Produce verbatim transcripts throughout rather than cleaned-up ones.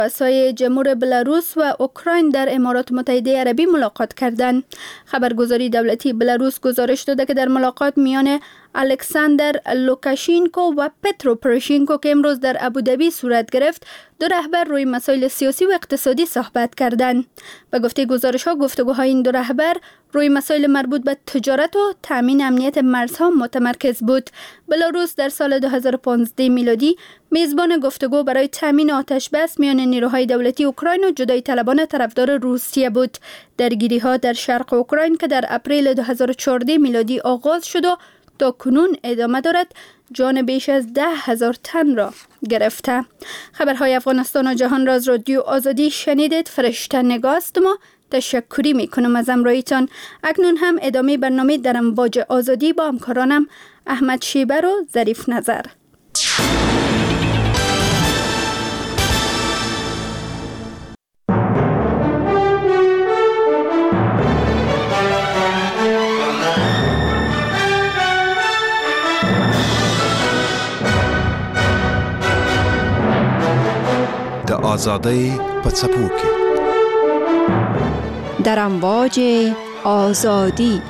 رؤسای جمهور بلاروس و اوکراین در امارات متحده عربی ملاقات کردند. خبرگزاری دولتی بلاروس گزارش داده که در ملاقات میان الکساندر لوکاشینکو و پترو پروشینکو که امروز در ابوظبی صورت گرفت، دو رهبر روی مسائل سیاسی و اقتصادی صحبت کردند. به گفته گزارش ها، گفتگوهای این دو رهبر روی مسائل مربوط به تجارت و تامین امنیت مرزها متمرکز بود. بلاروس در سال دو هزار و پانزده میلادی میزبان گفتگو برای تامین آتش بس میان نیروهای دولتی اوکراین و جدایی طلبان طرفدار روسیه بود. درگیری ها در شرق اوکراین که در اپریل دو هزار و چهارده میلادی آغاز شد و تا کنون ادامه دارد، جان بیش از ده هزار تن را گرفته. خبرهای افغانستان و جهان را از رادیو آزادی شنیدید. فرشته نگاست. ما تشکری می کنم از همراهیتان. اکنون هم ادامه برنامه در امواج آزادی با همکارانم احمد شیبر و ظریف نظر. آزادی پڅپو کې در امواج آزادی.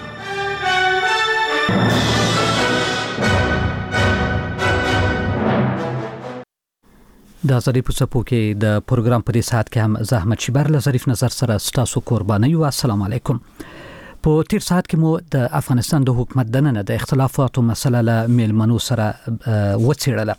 د آزادی پڅپو کې د پروګرام په دې ساعت کې هم زحمت شیبر له ظریف نظر سره ستاسو قرباني او السلام علیکم. په تیر ساعت کې مو د افغانستان د حکومت دننه د اختلافاتو مسله له میلمنو سره وڅېړله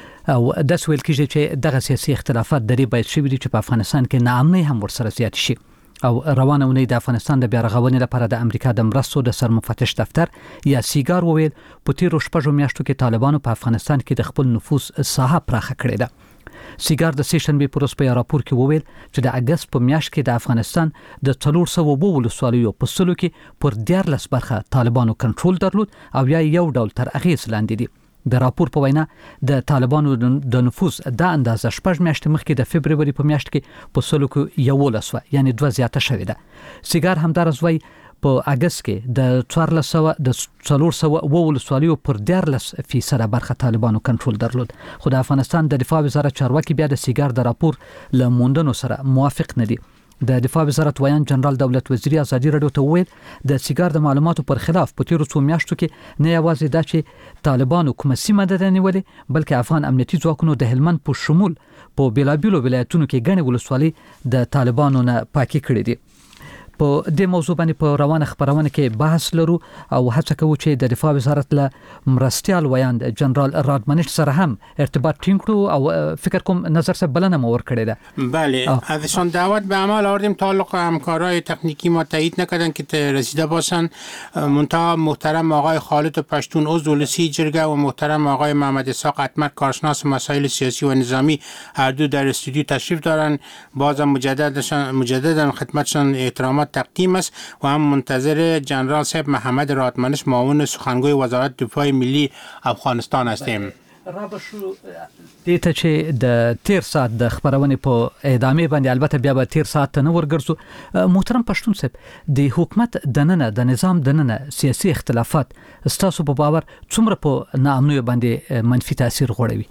او د سویل کېږي چې دغه سیاسي اختلافات د دې باید شوي دي چې په افغانستان کې ناامنۍ هم ورسره زیات شي. او روانه اونۍ د افغانستان د بیا رغونې لپاره د امریکا د مرستو د سرمفتش دفتر یا سیګار وویل په تیرو شپږو میاشتو کې طالبانو په افغانستان کې د خپل نفوذ ساحه پراخه کړې ده. سیګار د سې شنبې په ورځ په راپور کې وویل چې د اګست په میاشت کې د افغانستان د څلور سوه اووه ولسوالیو په سلو کې پر دیارلس برخه طالبانو کنټرول درلود او یا یو ډول تر اغېز لاندې دي. د راپور په وینا د طالبانو د نفوذ د اندازه شپږ میاشتې مخکې د فبرवरी په میاشت کې په سلو کې یولس و یعنی دوه زیاته شوې ده. سیګار همدارس وایي په اګست کې د څوارلس سوه د څلور سوه اووه ولسوالیو پر دیارلس فیصده برخه طالبانو کنټرول درلود. خو د افغانستان د دفاع وزارت چارواکي بیا د سیګار د راپور له موندنو سره موافق نه دي. د دفاع وزارت ویان جنرال دولت وزیری ازادي رادیو ته وویل د سیګار د معلوماتو پر خلاف په تیرو څو میاشتو کې نه یوازې دا چې طالبانو کومه سیمه ده نیولې بلکې افغان امنیتي ځواکونو د هلمند په شمول په بیلابیلو ولایتونو کې ګڼې ولسوالۍ د طالبانو نه پاکي کړې دي. په دې موضوع باندې په روانه خبرونه کې بحث لرو او هڅه کوو چې د دفاع وزارت له مرستيال ویان جنرال رادمنش سره هم ارتباط ټینګ کړو او فکر کوم نظر سره بلنه مور کړی ده. بله ازشان دعوت به عمل آوردیم. تعلق همکارای تکنیکی ما تایید نکردن که رسیده باشن. منتها محترم آقای خالد پشتون عضو لسی جرگه و محترم آقای محمد اسحاق اتمر کارشناس مسائل سیاسی و نظامی هر دو در استودیو تشریف دارن. بازم مجددا مجددا خدمتشان احترامات تقدیم است و هم منتظر جنرال صاحب محمد رادمنش معاون سخنگوی وزارت دفاع ملی افغانستان هستیم. رابشو دیته چې د تیر ساعت د خبرونه په ادامه باندې البته بیا به تیر ساعت نه ورګرځو. محترم پښتون صاحب د حکومت دننه د نظام دننه سیاسي اختلافات ستاسو په باور څومره په ناامنۍ باندې منفي تاثیر غوړوي؟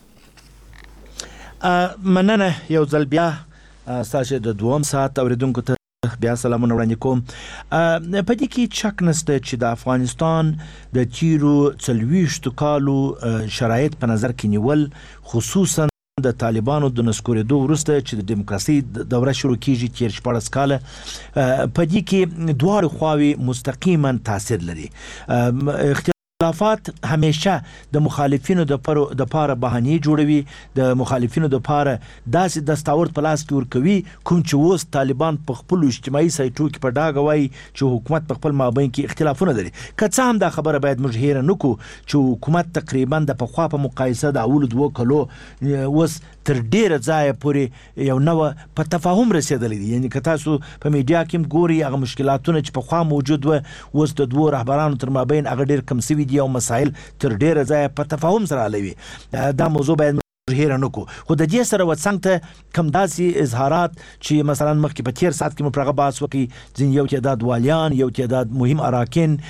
مننه یو ځل بیا ستاسو د دوم ساعت اوریدونکو ته بیا سلامونه وړاندې کوم. په دې کې شک نشته چې د افغانستان د تیرو څلوېښتو کالو شرایط په نظر کې نیول، خصوصا د طالبانو د نسکورېدو وروسته چې د دیموکراسي دوره شروع کیږي تیر شپاړس کاله، په دې کې دواړه خواوې مستقیما تاثیر لري. اختلافات همیشه د مخالفینو د پر د پاره بهانه جوړوي، د مخالفینو د پاره داسې دستاورد په لاس کې ورکوي کوم چې اوس طالبان په خپل اجتماعي سایټو کې په ډاګه وایي چې حکومت په خپل مابین کې اختلافونه لري. که څه هم دا خبره باید موږ هېره نه کړو چې حکومت تقریبا د پخوا په مقایسه د اولو دوه کلو اوس تر ډیره ځایه پورې یو نوه په تفاهم رسېدلی دی. یعنې که تاسو په میډیا کې هم ګورئ هغه مشکلاتونه چې پخوا موجود وه اوس د دوو رهبرانو تر مابین هغه ډېر کم سوي دي او مسایل تر ډیره ځایه په تفاهم سره حلوي. دا موضوع باید هېره نه کړو. خو د دې سره وڅنګ ته کم داسې اظهارات چې مثلا مخکې په تیر ساعت کې مو پر هغه بحث وکړي، ځینې یو تعداد والیان، یو تعداد مهم اراکین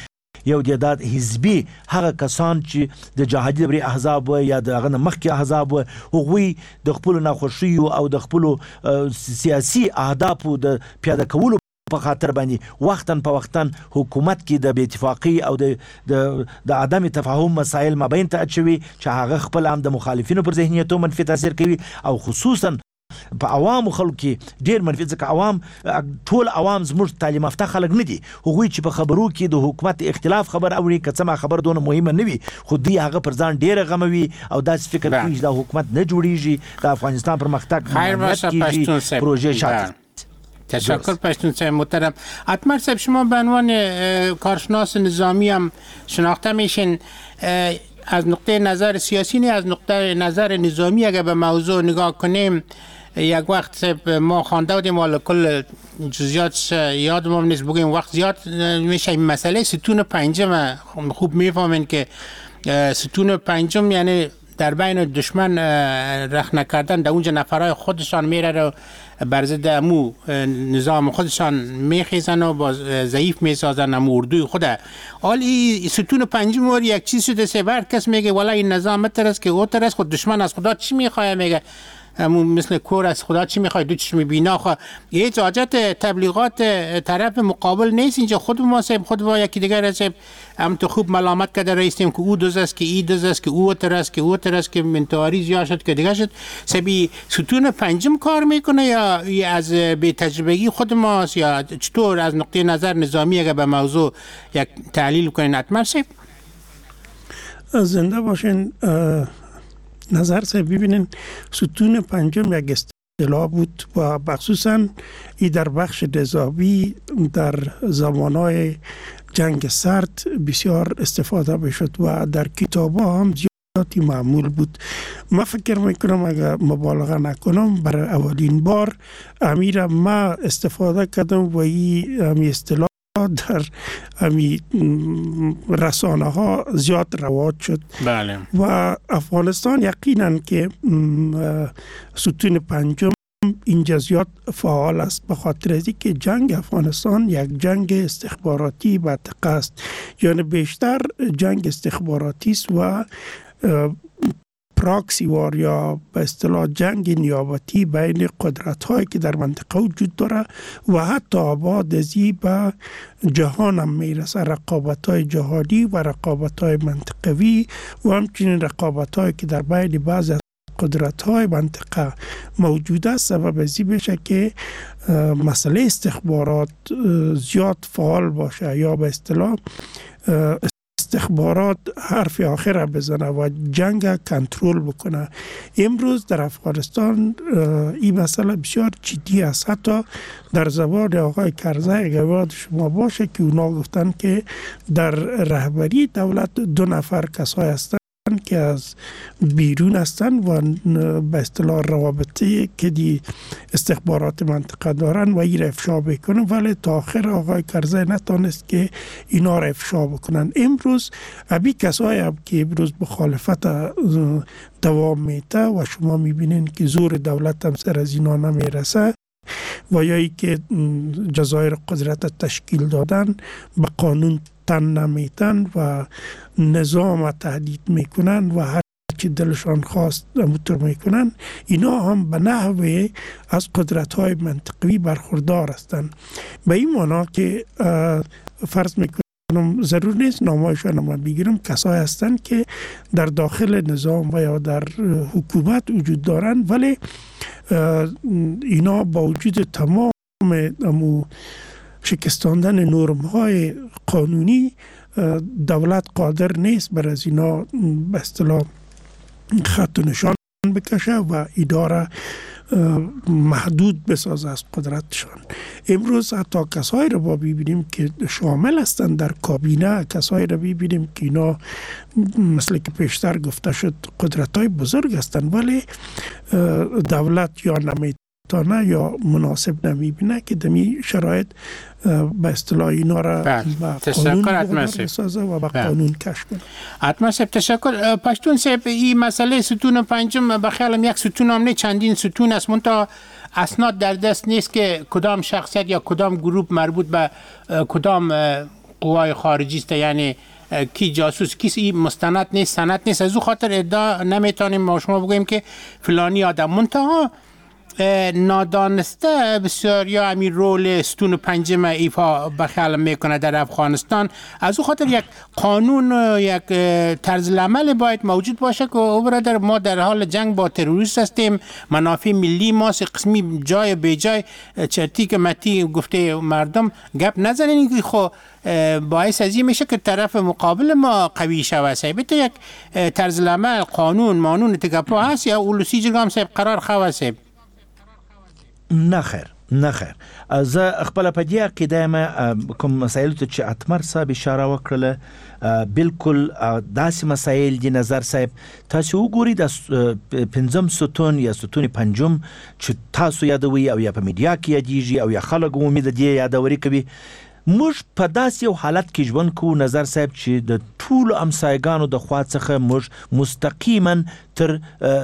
یو تعداد حزبي هغه کسان چې د جهادي بری احزاب و یا د هغه مخکې احزاب و هغوی د خپل ناخوشي او د خپل سیاسي اهدافو د پیاده کولو په خاطر باندې وختن په وختن حکومت کې د بې اتفاقی او د د عدم تفاهم مسائل مابین ته اچوي چې هغه خپل هم د مخالفینو پر ذهنیتو منفي تاثیر کوي او خصوصا په عوام خلکو کې ډیر منفي ځکه عوام ټول عوام زموږ تعلیم یافته خلک نه دي هغوی چې په خبرو کې د حکومت اختلاف خبر اوري که څه ما خبر دونه مهمه نه وي خو دوی هغه پر ځان ډیر غموي او داسې فکر کوي چې د حکومت نه جوړیږي د افغانستان پر مختګ خیر باشه پښتون پروژه شاته. تشکر پشتون صاحب محترم. اتمر صاحب شما به عنوان کارشناس نظامی هم شناخته میشین، از نقطه نظر سیاسی نه از نقطه نظر نظامی اگر به موضوع نگاه کنیم یک وقت ما خوانده بودیم والا کل جزئیات یادم نیست بگیم وقت زیاد میشه این مسئله ستون پنجم خوب میفهمین که ستون پنجم یعنی در بین دشمن رخ نکردن در اونجا نفرای خودشان میره رو بر ضد امو نظام خودشان میخیزن و با ضعیف میسازن امو اردوی خوده. حالی ستون پنجم ور یک چیز شده سه بر کس میگه والا این نظام مترس که او ترس خود دشمن از خدا چی میخواه میگه همون مثل کور از خدا چی میخوای دو چشم بینا خواه یه حاجت تبلیغات طرف مقابل نیست اینجا خود ما سب خود با یکی دیگر سب هم تو خوب ملامت کرده رئیسیم که او دوز است که ای دوز است که او ترس که او ترس که منتواری زیاد شد که دیگر شد سبی ستون پنجم کار میکنه یا از به تجربگی خود ماست یا چطور از نقطه نظر نظامی اگر به موضوع یک تحلیل کنین اتمر سب زنده باشین. نظر سه ببینین ستون پنجم یک اصطلاح بود و خصوصا ای در بخش نظامی در زمانهای جنگ سرد بسیار استفاده بشد و در کتاب ها هم زیادی معمول بود. ما فکر میکنم اگر مبالغه نکنم برای اولین بار امیر ما استفاده کردم و این اصطلاح در امی رسانه ها زیاد رواج شد. بله. و افغانستان یقینا که ستون پنجم اینجا زیاد فعال است به خاطر از که جنگ افغانستان یک جنگ استخباراتی منطقه است، یعنی بیشتر جنگ استخباراتی است و پراکسی وار یا به اصطلاح جنگ نیابتی بین قدرت هایی که در منطقه وجود داره و حتی بعد از این به جهان هم میرسه، رقابت های جهانی و رقابت های منطقوی و همچنین رقابت هایی که در بین بعض از قدرت های منطقه موجود است سبب از این بشه که مسئله استخبارات زیاد فعال باشه یا به اصطلاح استخبارات حرف آخر را بزنه و جنگ کنترل بکنه. امروز در افغانستان این مسئله بسیار جدی است. حتی در زبان آقای کرزی اگر یاد شما باشه که اونا گفتن که در رهبری دولت دو نفر کسای هستند که از بیرون هستند و به اصطلاح روابطی که دی استخبارات منطقه دارن و این را افشا بکنن، ولی تا آخر آقای کرزی نتانست که اینا را افشا بکنن. امروز ابی کسایی هم که امروز مخالفت دوام میته و شما میبینین که زور دولت هم سر از اینا نمیرسه و یا ای که جزایر قدرت تشکیل دادن به قانون تن نمیتن و نظام تهدید میکنن و هر چی دلشان خواست همونطور میکنن، اینا هم به نحوه از قدرت های منطقوی برخوردار هستند. به این معنا که فرض میکنم ضرور نیست نامایشان ما بگیرم کسایی هستند که در داخل نظام و یا در حکومت وجود دارند، ولی اینا با وجود تمام امو شکستاندن نرم های قانونی دولت قادر نیست بر از اینا به اصطلاح خط و نشان بکشه و اداره محدود بسازه از قدرتشان. امروز حتی کسایی را با ببینیم که شامل هستند در کابینه، کسایی را ببینیم که اینا مثل که پیشتر گفته شد قدرت های بزرگ هستند، ولی دولت یا نمیتونه یا مناسب نمیبینه که دمی شرایط به اصطلاح اینا را به قانون بسازه و به قانون کش کنه. حتما سب تشکر. پشتون سب این مسئله ستون پنجم بخیالم یک ستون هم نه چندین ستون است، منتها اسناد در دست نیست که کدام شخصیت یا کدام گروه مربوط به کدام قوای خارجی است، یعنی کی جاسوس کی مستند نیست، سند نیست. از او خاطر ادعا نمیتونیم ما شما بگوییم که فلانی آدم منتها نادانسته بسیار یا امیر رول ستون پنجم ایفا بخیال میکنه در افغانستان. از او خاطر یک قانون، یک طرز العمل باید موجود باشه که او برادر ما در حال جنگ با تروریست هستیم، منافع ملی ماست، قسمی جای به جای چرتی که متی گفته مردم گپ نزنین که خو باعث از این میشه که طرف مقابل ما قوی شوه. سیبت یک طرز العمل قانون مانون تگپا هست یا اولوسی جرگام سیب قرار خواه سیب؟ نه خیر نه خیر. زه خپل په دې عقیده یم کوم مسایل ته چې اتمر صاحب اشاره وکړله بالکل داسې مسایل دي. نظر صاحب تاسو وګورئ د پنځم ستون یا ستون پنځم چې تاسو یادوي او یا په میډیا کې یادېږي او یا خلک عمومي د دې یادوري کوي، موږ په داسې یو حالت کې ژوند کوو نظر صاحب چې د ټولو امسایګانو د خوا څخه موږ مستقیما تر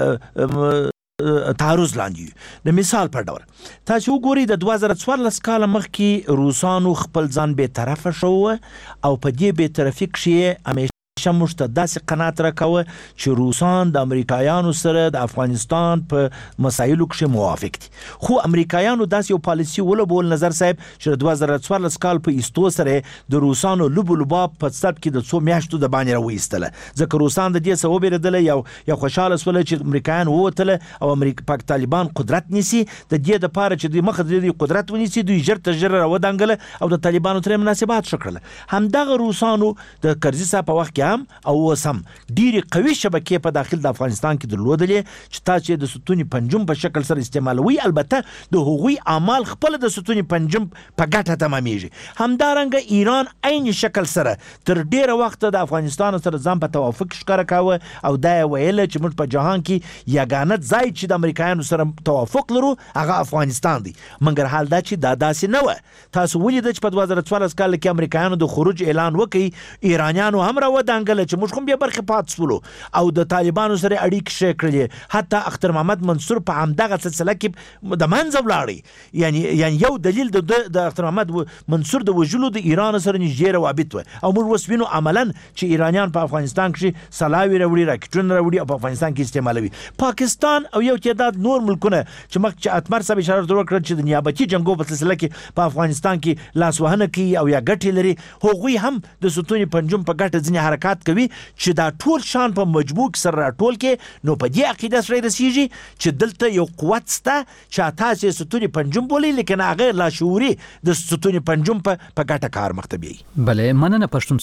تعرض لاندې. د مثال پر ډول تاسو وګورئ د دوه زره څوارلس کال مخکې روسانو خپل ځان به طرفه شو او په دې به طرفي کې همیشه موږ ته داسې قناعت راکوه چې روسان د امریکایانو سره د افغانستان په مسایلو کې موافق دي، خو امریکایانو داسې یو پالیسي ولوبول نظر صاحب چې د دوه زره څوارلس کال په ایستو سره د روسانو لوبو لوباب په سب کې د څو میاشتو د باندې راوېستله، ځکه روسان د دې څه وبېرېدله یو یو خوشحاله شول چې امریکایان ووتله او امریکا پاک طالبان قدرت نیسي، د دې دپاره چې دوی مخه د دې قدرت ونیسي دوی ژر تر ژره راودانګله او د طالبانو ترې مناسبات ښه کړله. همدغه روسانو د کرزي صاحب په وخت کې او وسم ډیری قوي شبکې په داخل د افغانستان کې درلودلې چې تاسو د ستوني پنجم په شکل سره استعمالوي، البته د هغوی اعمال خپل د ستوني پنجم په ګټه تمامېږي. همدارنګه ایران عین شکل سره تر ډیره وخت د افغانستان سره ځان په توافق ښکاره کاوه او دا ویل چې موږ په جهان کې یګانه ځای چې د امریکایانو سره توافق لرو هغه افغانستان دی، مګر حال دا چې دا داسې نه و. تاسو ولید چې په دوه زره څوارلس کال کې امریکایانو د خروج اعلان وکړي، ایرانیانو هم راودانګل چې موږ هم بیا برخه پات شولو او د طالبانو سره اړیکې ښې کړلې، حتی اختر محمد منصور په همدغه سلسله کې د منځه ولاړی. یعنی یعنی یو دلیل د اختر محمد منصور د وژلو د ایران سره نږدې روابط و او موږ اوس وینو عملاً چې ایرانیان په افغانستان کې سلاوي راوړي، راکټونه راوړي او په افغانستان کې استعمالوي. پاکستان او یو تعداد نور ملکونه چې مخکې چې اتمر صاحب اشاره وکړه چې د نیابتي جنګو په سلسله کې په افغانستان کې لاسوهنه کوي او یا ګټې لري، هغوی هم د ستون پنجم په ګټه ځینې حرکات کوي چې دا ټول شان په مجموع کې سره راټول کې نو په دې عقیده سره رسیږي چې دلته یو قوت شته چې تاسو ستون پنجم بولي، لیکن هغه لاشعوري د ستون پنجم په په ګټه کار مختبي. بله مننه پښتون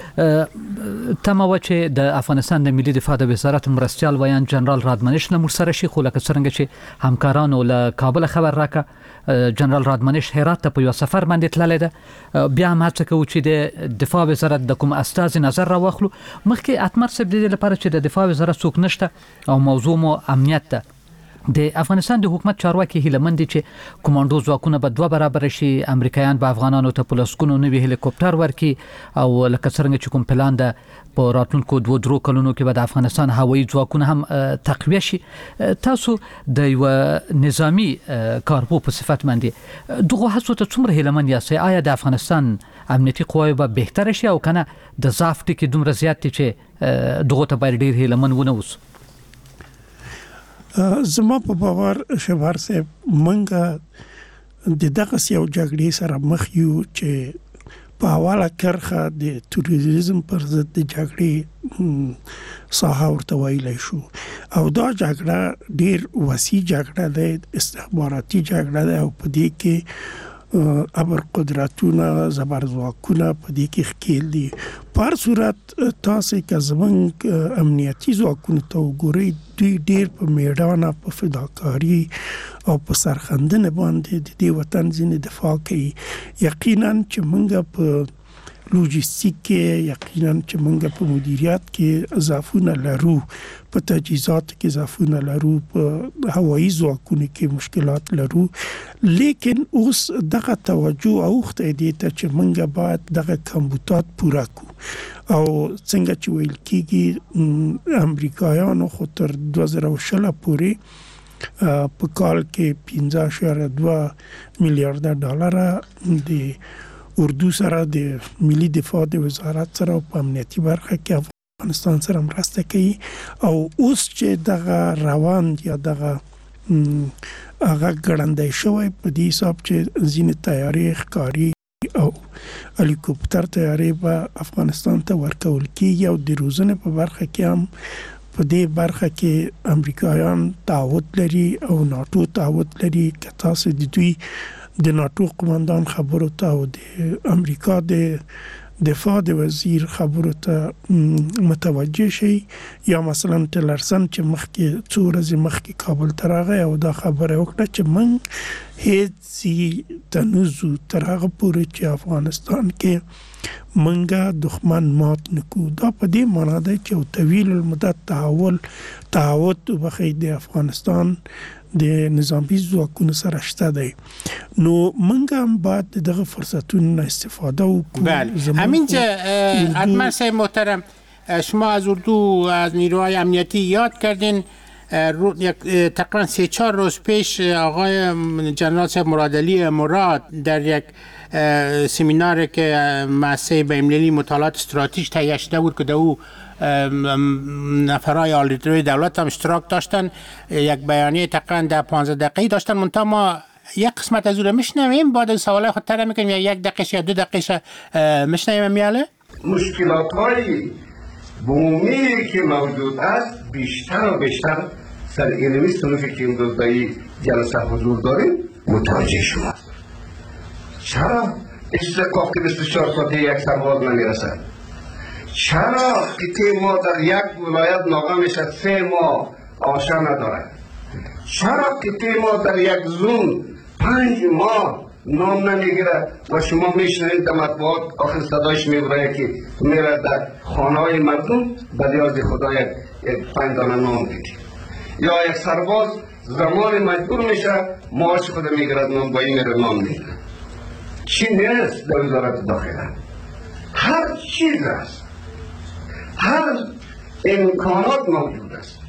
صاحب. تمه و چې د افغانستان د ملي دفاع د وزارت مرستیال ویان جنرال رادمنش له موږ سره شي، خو لکه څنګه چې همکارانو له کابل خبر راکړه جنرال رادمنش هرات ته په یو سفر باندې تللی ده، بیا هم هڅه کوو چې د دفاع وزارت د کوم استازي نظر راواخلو. مخکې اتمر صاحب د دې لپاره چې د دفاع وزارت څوک نشته او موضوع مو امنیت ده، د افغانستان د حکومت چارواکي هیلمند دي چې کمانډو ځواکونه به دوه برابر شي، امریکایان به افغانانو ته په لسګونو نوي هلیکوپټر ورکړي او لکه څرنګه چې کوم پلان ده په راتلونکو دوه درو کلونو کې به د افغانستان هوایي ځواکونه هم تقویه شي. تاسو د یو نظامی کارپو په صفت باندې دغه هڅو ته څومره هیلمند یاست؟ آیا د افغانستان امنیتي قواوې به بهتره شي او کنه د ضعف ټکي دومره زیات دي چې دغه ته باید ډیر هیلمند ونه اوسو؟ زما په باور شبار صاحب منګه د دغه یو جګړې سره مخ یو چې په حواله کرخه د توریزم پر ضد د جګړې ساحه ورته ویلی شو او دا جګړه ډیر وسیع جګړه ده، استخباراتي جګړه ده او په دې کې ابر قدرتونه زبرځواکونه په دې کې ښکېل دي. په هر صورت تاسو که زموږ امنیتي ځواکونو ته وګورئ دوی ډیر په میړانه، په فداکاري او په سرښندنه باندې د دې وطن ځینې دفاع کوي. یقینا چې موږ په لوجستیک کې، یقینا چې موږ په مدیریت کې اضافونه لرو، په تجهیزات کې اضافونه لرو، په هوایي ځواکونو کې مشکلات لرو، لیکن اوس دغه توجه اوخته دي ته چې موږ باید دغه کمبودات پوره کړو او څنګه چې ویل کېږي امریکایانو خو تر دوه زره شل پورې په کال کې پنځه اعشاریه دوه میلیارډ ډالر د اردو سره د ملي دفاع د وزارت سره په امنیتي برخه کې افغانستان سره مرسته کوي او اوس چې دغه روان یا دغه هغه ګړندی شوی په دې حساب چې ځینې تیارې ښکاري او هلیکوپټر تیارې به افغانستان ته ورکول کېږي او د روزنې په برخه کې هم په دې برخه کې امریکایان تعهد لري او ناتو تعهد لري که تاسو د دوی د ناتو قماندان خبرو ته او د امریکا د دفاع د وزیر خبرو ته متوجه شي یا مثلا تلرسن چې مخکې څو ورځې مخکې کابل ته راغی او دا خبره وکړه چې موږ هیڅ تنوزو تر هغه پورې چې افغانستان کې منګه دښمن مات نکو. دا په دې معنا ده چې طویل المدت تحول تعهد وبخښئ د افغانستان د نظامی ځواکونو سره شته دی. نو موږ هم باید دغه فرصتونو نه استفاده وکړو. بله همینجا ادمر صاحب محترم، شما از اردو از نیروهای امنیتی یاد کردین. تقریبا سه چهار روز پیش آقای جنرال صاحب مرادعلی مراد در یک سمیناری که مؤسسه بین‌المللی مطالعات استراتژیک تهیه شده بود که در او نفرای آلودروی دولت هم اشتراک داشتن، یک بیانیه تقریبا در پانزده دقیقه داشتن. منتها ما یک قسمت از او رو میشنویم، بعد سوالای خود طرح میکنیم، یا یک دقیقه یا دو دقیقه میشنویم. میاله مشکلات های بومی که موجود است بیشتر و بیشتر سر علمی صنفی که امروز در جلسه حضور داریم متوجه شما. چرا استحقاق که بیست و چهار ساعته یک سرباز نمیرسد؟ چرا که ما در یک ولایت ناقه میشد سه ماه آشا ندارد؟ چرا که ما در یک زون پنج ماه نام نمیگیره و شما میشنید در مطبوعات آخر صدایش میبره که میره در خانه های مردم به نیاز خدا یک پنج دانه نام بگیر، یا یک سرباز زمان مجبور میشه معاش خود میگیرد نام با این میره نام میگیره. چی نیست در وزارت داخله؟ هر چیز است، هر امکانات موجود است،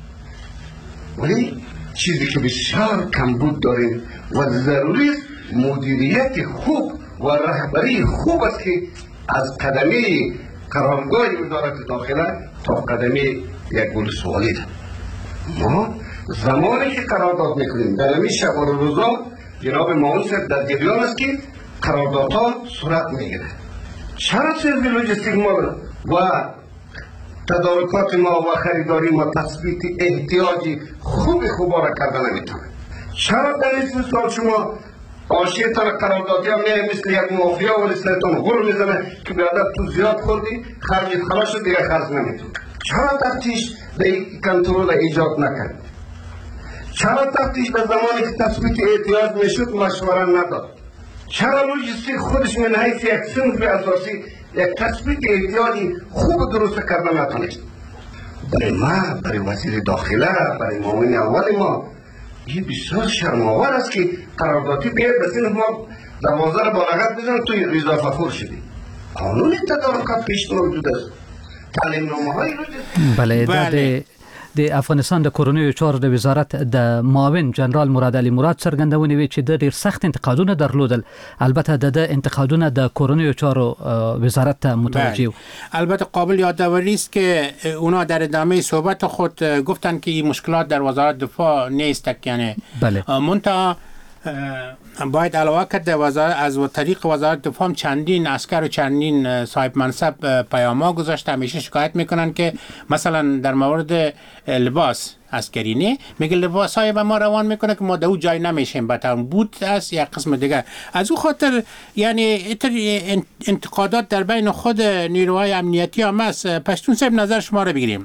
ولی چیزی که بسیار کمبود داریم و ضروری است مدیریت خوب و رهبری خوب است که از قدمی قرارگاه وزارت داخله تا قدمی یک ولسوالی ده. ما زمانی که قرارداد میکنیم در همین شب و روزا جناب معاون صاحب در جریان است که قراردادها صورت میگیره. چرا سرویس لوجستیک ما و تدارکات ما و خریداری ما تثبیت احتیاجی خوب خوبا را کردن نمیتونه؟ چرا در این سال شما آشیتان قراردادی هم نه مثل یک مافیا و رسالتان غل میزنه که بیادر تو زیاد خوردی خرجت خلاص شد دیگه خرج نمیتونه؟ چرا تفتیش در کنترول ایجاد نکرد؟ چرا تفتیش در زمانی که تثبیت احتیاج میشد مشوره نداد؟ چرا لوجستیک خودش من حیث یک صنف اساسی یک تثبیت احتیاجی خوب درست کردن نتونست؟ برای ما، برای وزیر داخله، برای معاون اول ما این بسیار شرم‌آور است که قراردادی بیاید به صنف ما دوازده رو با لغت بزنن توی رضا فخور شدی. قانون تدارکات پیش موجود است، تعلیم نامه های بله. بله. د افغانستان د کورونیو چارو د وزارت د معاون جنرال مرادعلی مراد څرګندونې وی چې د ډیر سخت انتقادونه درلودل، البته د انتقادونه د کورونیو چارو وزارت ته متوجه. البته قابل یادآوری است که اونا در ادامه صحبت خود گفتن که این مشکلات در وزارت دفاع نیست، یعنی بله. منتها باید علاوه کرد از طریق وزارت دفاع چندین اسکر و چندین صاحب منصب پیام‌ها گذاشته، همیشه شکایت میکنن که مثلا در مورد لباس عسکری نه میگه لباس های به ما روان میکنه که ما در اون جای نمیشیم، بطن بود است یا قسم دیگر. از او خاطر یعنی انتقادات در بین خود نیروهای امنیتی هم است. پشتون صاحب نظر شما رو بگیریم.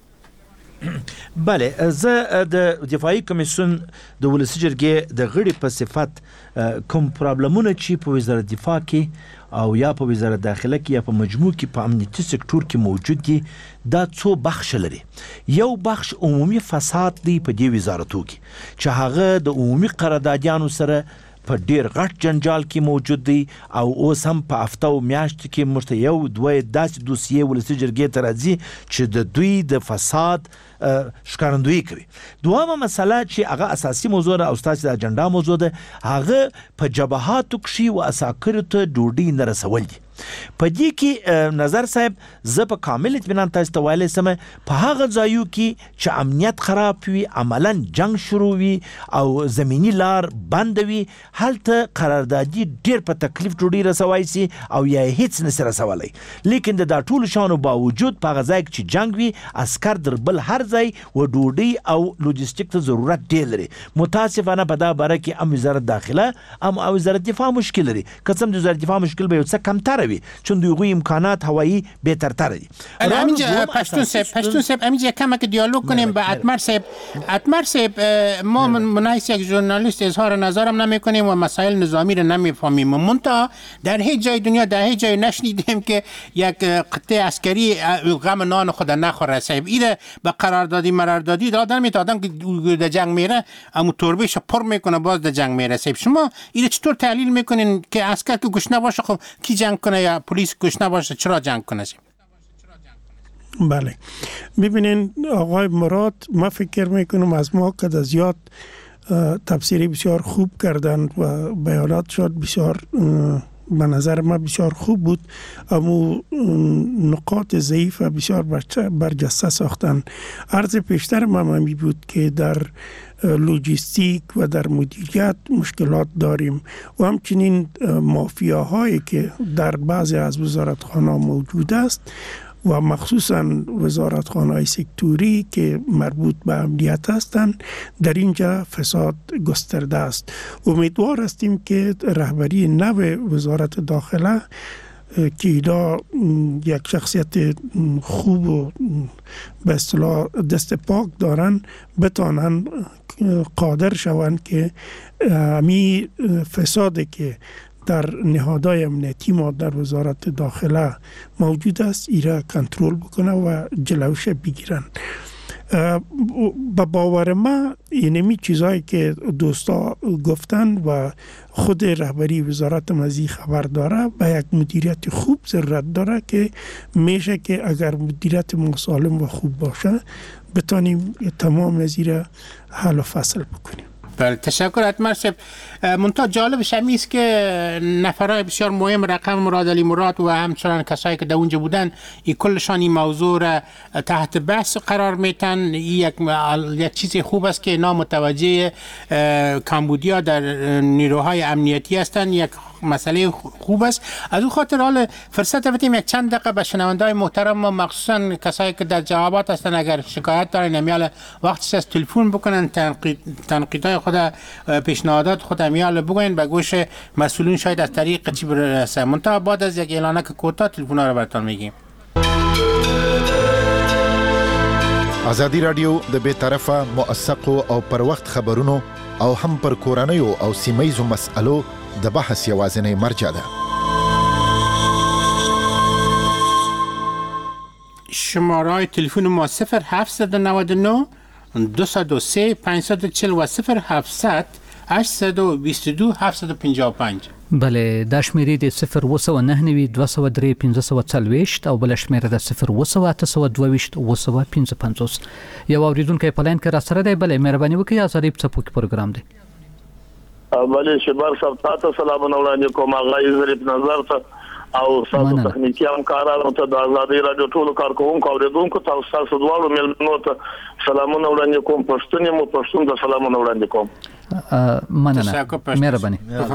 بله، زه د دفاعي کمیسیون د ولسی جرګې د غړي په صفت کوم پرابلمونه چې په وزارت دفاع کې او یا په وزارت داخله کې یا په مجموع کې په امنیتي سکتور کې موجود دي دا څو بخش لري. یو بخش عمومي فساد دی په دې وزارتو کې چې هغه د عمومي قراردادیانو سره په ډیر غټ جنجال کې موجود دی او اوس هم په هفته او میاشت کې مرته یو دوه داسې دوسیې ولسي جرګې ته راځي چې د دوی د فساد ښکارندویي کوي. دوامه مسله چې هغه اساسي موضوع ده او ستاسو د اجنډا موضوع ده، هغه په جبهاتو کې و اساکرو ته ډوډۍ نه رسول دي. په دې کې نظر صاحب زه په کامل اطمینان تاسو ته ویلی سم په هغه ځایو کې چې امنیت خراب وي، عملاً جنگ شروع وي او زمینی لار بند وي، هلته قراردادي ډیر په تکلیف ډوډۍ رسوای سي او یا هیڅ نشي رسولی. لیکن د دا ټولو شانو باوجود په هغه ځای کې چې جنگ وي، عسکر در بل هر ځای و ډوډۍ او لوجستیک ته ضرورت ډیر لري. متاسفانه په دا باره کې هم وزارت داخله هم او وزارت دفاع مشکل لري. قسم د وزارت دفاع مشکل به یو څه کمتر وي چون دوی امکانات هوایی بهترتر دي. همینجا پشتون صاحب پشتون صاحب همینجا کم که دیالوگ کنیم با اتمر صاحب. اتمر صاحب ما منایس یک ژورنالیست اظهار نظرم نمی کنیم و مسائل نظامی رو نمیفهمیم. منتها در هیچ جای دنیا در هیچ جای نشنیدیم که یک قطعه عسکری غم نان خود نخوره. صاحب ایره به قراردادی مراردادی دادن میت آدم که در جنگ میره اما تربیش پر میکنه باز در جنگ میره. صاحب شما ایره چطور تحلیل میکنین که عسکر که گوش نباشه خب کی جنگ کنه یا پلیس گوش نباشه چرا جنگ کنه؟ بله ببینین آقای مراد، ما فکر میکنم از ما که زیاد تفسیری بسیار خوب کردن و بیانات شد بسیار به نظر ما بسیار خوب بود، اما نقاط ضعیف و بسیار برجسته ساختن. عرض پیشتر ما می بود که در لوجستیک و در مدیریت مشکلات داریم و همچنین مافیاهایی که در بعضی از وزارتخانه موجود است و مخصوصا وزارتخانه‌های سکتوری که مربوط به امنیت هستند، در اینجا فساد گسترده است. امیدوار هستیم که رهبری نو وزارت داخله که اینا یک شخصیت خوب و به اصطلاح دست پاک دارن بتانن قادر شوند که همی فسادی که در نهادهای امنیتی ما در وزارت داخله موجود است ایرا کنترل بکنه و جلوش بگیرن. با باور ما اینمی چیزایی که دوستا گفتن و خود رهبری وزارت مزی خبر داره به یک مدیریت خوب ضرورت داره که میشه که اگر مدیریت مسالم و خوب باشه بتانیم تمام زیر حل و فصل بکنیم. بله تشکر اتمر صاحب. منتها جالبش همی است که نفرای بسیار مهم رقم مراد علی مراد و همچنان کسایی که در اونجا بودن این کلشان این موضوع را تحت بحث قرار میتن. یک یک چیز خوب است که اینا متوجه کامبودیا در نیروهای امنیتی هستند، یک مسئله خوب است. از اون خاطر حال فرصت بدیم یک چند دقیقه به شنونده‌های محترم و مخصوصا کسایی که در جوابات هستن اگر شکایت دارن امیال وقتی از تلفن بکنن تنقید تنقیدهای خود پیشنهادات خود امیال بگوین به گوش مسئولین شاید از طریق چی برسه. منتها بعد از یک اعلانه که کوتاه تلفن‌ها رو براتون میگیم. ازادي رادیو د بے طرفه موثقو او پر وخت خبرونو او هم پر کورنیو او سیمایزو مسألو د بحث یوازینی مرجع ده. شماره تلفن ما صفر هفت نه نه دو صفر سه پنج چهار و صفر هفت هشت دو دو هفت پنج پنج. بله دا شمیرې د صفر وسو نه نوي دوه سوه درې پنځه سوه څلوېښت او بل شمیره د صفر وسو اته سوه دوه ویشت اوه سوه پنځه پنځوس. یو اوریدونکی په لاین کې را سره دی. بله مهرباني وکړئ ازادي په څپو کې پروګرام دی. بله شبار صاحب تاسو سلام وړاندې کوم. هغه ظریف نظر ته او تاسو تخنیکی همکارانو ته د ازادي رادیو ټولو کارکوونکو او اوریدونکو ته تاسو دواړو ملمنو ته سلامونه وړاندې کوم. پښتون مو پښتون ته سلامونه وړاندې کوم. مننه مهرباني.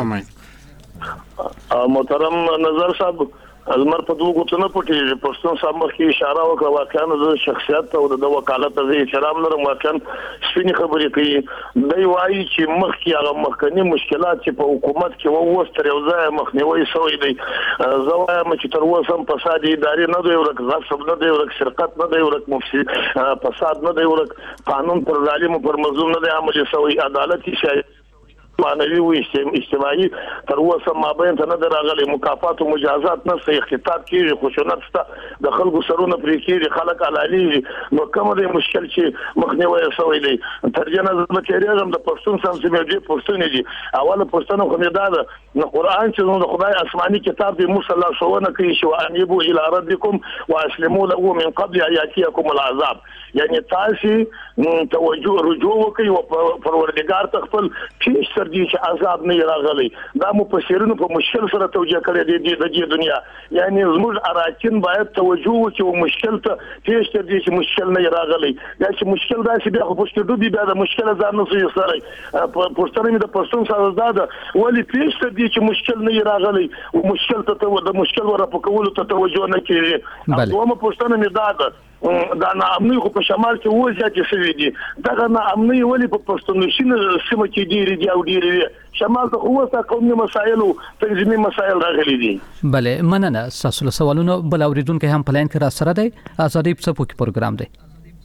محترم نظر صاحب المر په دوه غوښتنه نه پټي پښتون صاحب مخکې اشاره وکړه واقعا د شخصیت او د وکالت ته احترام لرم. واقعا سپینې خبرې کوي. دی وایي چې مخکې هغه مخکنی مشکلات چې په حکومت کې وو اوس تر یو ځای مخنیوي شوی دی. زه وایم چې تر اوسه هم فساد اداري نه دی ورک، غصب نه دی ورک، سرقت نه دی ورک، مفسد فساد نه دی ورک، قانون پر ظالم پر مظلوم نه دی عملي شوی، عدالت شي معنوي او اجتماعي تر اوسه مابین ته نه دراغلي مکافات او مجازات نه صحیح خطاب کیږي خشونت ست د خلکو سرونه پرې کیږي خلک علالي نو کوم د مشکل چې مخنیوي شوی دی ترجمه زما کېږم د پښتون سم چې دی پښتون دي اوله پښتون خو نه دا نو قران چې نو خدای آسماني کتاب دی موسی الله شوونه کوي شو انيبو الى ربكم واسلموا له من قبل ان ياتيكم العذاب یعنی تاسو توجه رجوع کوي او پروردگار تخپل پیش تر دې چې عذاب نه راغلي دا مو په شیرونو په مشکل سره توجه کړی دی د دې دنیا یعنی زموږ اراکین باید توجه وکړي او مشکل ته پیش تر دې چې مشکل نه راغلي یا چې مشکل دا چې بیا خو پښتو دوی بیا د مشکل ځان نه سوي سره پښتون مې د پښتون سره زده ولی پیش تر دې چې مشکل نه راغلي او مشکل ته د مشکل ور په کولو ته توجه نه کوي دومره پښتون مې دا دا نه امني خو په شمال کې وځي چې شوی دي دا نه امني ولی په پښتونشین سیمه کې ډیری دی او ډیری شمال ته اوسه قومي مسایل او تنظیمي مسایل راغلي دي بله مننه تاسو له سوالونو بل اوریدونکو هم پلان کې را سره دی ازادي په سپو کې پروګرام دی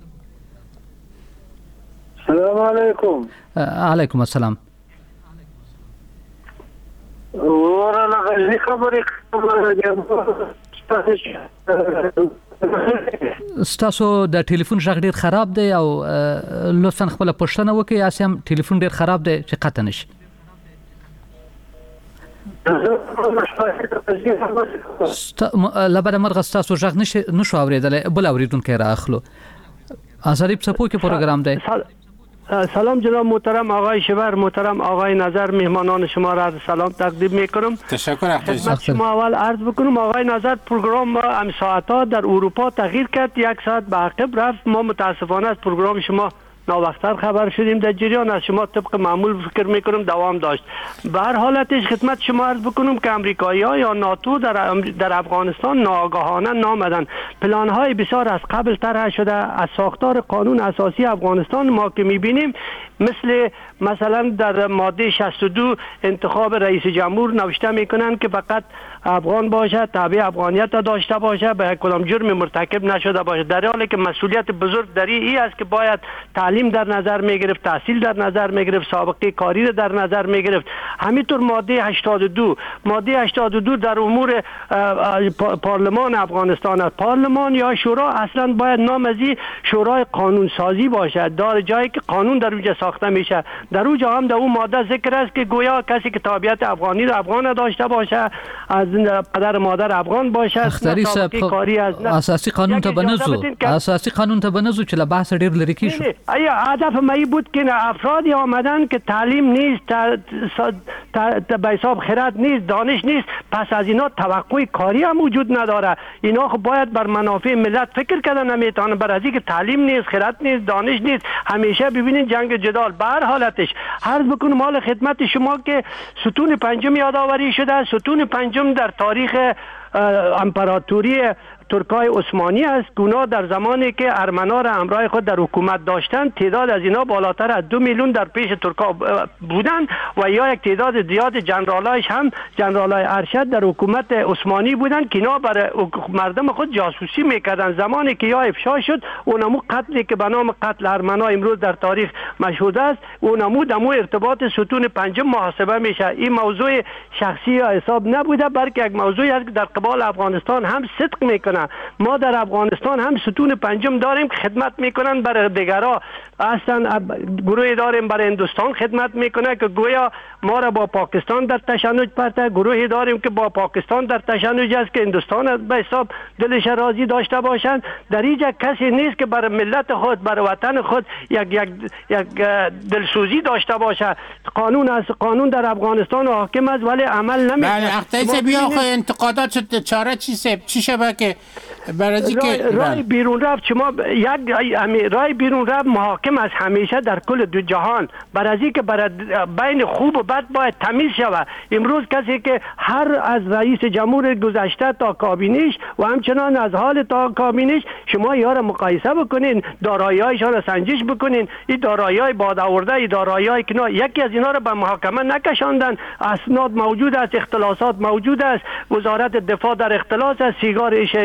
السلام علیکم علیکم السلام ورته غږی خبرې ستاسو د ټلیفون غږ ډیر خراب دی او لطفا خپل پښتنه وکي یا سم ټلیفون ډیر خراب دی چې قطع نشي ست لبره مرغ ستاسو غږ نشي نشو اوریدل بل اوریدونکو راخلو ازادي په پوکي پروګرام دی سلام جناب محترم آقای شبر محترم آقای نظر مهمانان شما را سلام تقدیم میکنم تشکر خدمت شما اول عرض بکنم آقای نظر پروگرام ام ساعت‌ها در اروپا تغییر کرد یک ساعت به عقب رفت ما متاسفانه از پروگرام شما ناوقتر خبر شدیم در جریان از شما طبق معمول فکر میکنم دوام داشت به هر حالتش خدمت شما عرض بکنم که امریکایی‌ها یا ناتو در در افغانستان ناگهانه نامدن پلان‌های بسیار از قبل طرح شده از ساختار قانون اساسی افغانستان ما که میبینیم مثل مثلا در ماده شصت و دو انتخاب رئیس جمهور نوشته میکنن که فقط افغان باشه تابع افغانیت داشته باشه به کدام جرم مرتکب نشده باشه در حالی که مسئولیت بزرگ در این است که باید تعلیم در نظر میگرفت تحصیل در نظر میگرفت سابقه کاری را در نظر میگرفت همینطور ماده هشتاد و دو ماده هشتاد و دو در امور پارلمان افغانستان است پارلمان یا شورا اصلا باید نام از شورای قانون سازی باشه دار جایی که قانون در اونجا ساخته میشه در اونجا هم در اون ماده ذکر است که گویا کسی که تابعیت افغانی را افغان داشته باشه از پدر مادر افغان باشه سابقه کاری از اساسی قانون ته بنزو اساسی قانون ته بنزو چې له بحث ډیر لري کی شو ایا هدف مې بود که افرادی آمدن که تعلیم نیست به حساب خرد نیست دانش نیست پس از اینا توقع کاری هم وجود نداره اینا خب باید بر منافع ملت فکر کردن نمیتونه بر از اینکه تعلیم نیست خرد نیست دانش نیست همیشه ببینید جنگ جدال به هر حالتش عرض بکنم مال خدمت شما که ستون پنجم یادآوری شده ستون پنجم در تاریخ امپراتوری ترکای عثمانی است که اونا در زمانی که ارمنا را همراه خود در حکومت داشتن تعداد از اینا بالاتر از دو میلیون در پیش ترکا بودن و یا یک تعداد زیاد جنرالایش هم جنرالای ارشد در حکومت عثمانی بودن که اینا برای مردم خود جاسوسی میکردن زمانی که یا افشا شد اونمو قتلی که به نام قتل ارمنا امروز در تاریخ مشهود است اونمو دمو ارتباط ستون پنجم محاسبه میشه این موضوع شخصی یا حساب نبوده بلکه یک موضوعی است که در قبال افغانستان هم صدق میکنه ما در افغانستان هم ستون پنجم داریم که خدمت میکنن برای دیگرها اصلا گروهی داریم برای هندوستان خدمت میکنه که گویا ما را با پاکستان در تشنج پرته گروهی داریم که با پاکستان در تشنج است که هندوستان به حساب دلش راضی داشته باشند در اینجا کسی نیست که برای ملت خود برای وطن خود یک یک یک دلسوزی داشته باشه قانون از قانون در افغانستان حاکم است ولی عمل نمیکنه بله اختیار بیا خو انتقادات چاره چی سب چی شبه که برای که رای بیرون رفت شما یک رای بیرون رفت محاکم است همیشه در کل دو جهان برای که برای بین خوب و بد باید تمیز شود امروز کسی که هر از رئیس جمهور گذشته تا کابینیش و همچنان از حال تا کابینیش شما یار مقایسه بکنین دارایی‌هایشان را سنجش بکنین این دارایی‌های باد آورده این دارایی‌های که یکی از اینا را به محاکمه نکشاندن اسناد موجود است اختلاسات موجود است وزارت دفاع در اختلاس است سیگار شهر را هم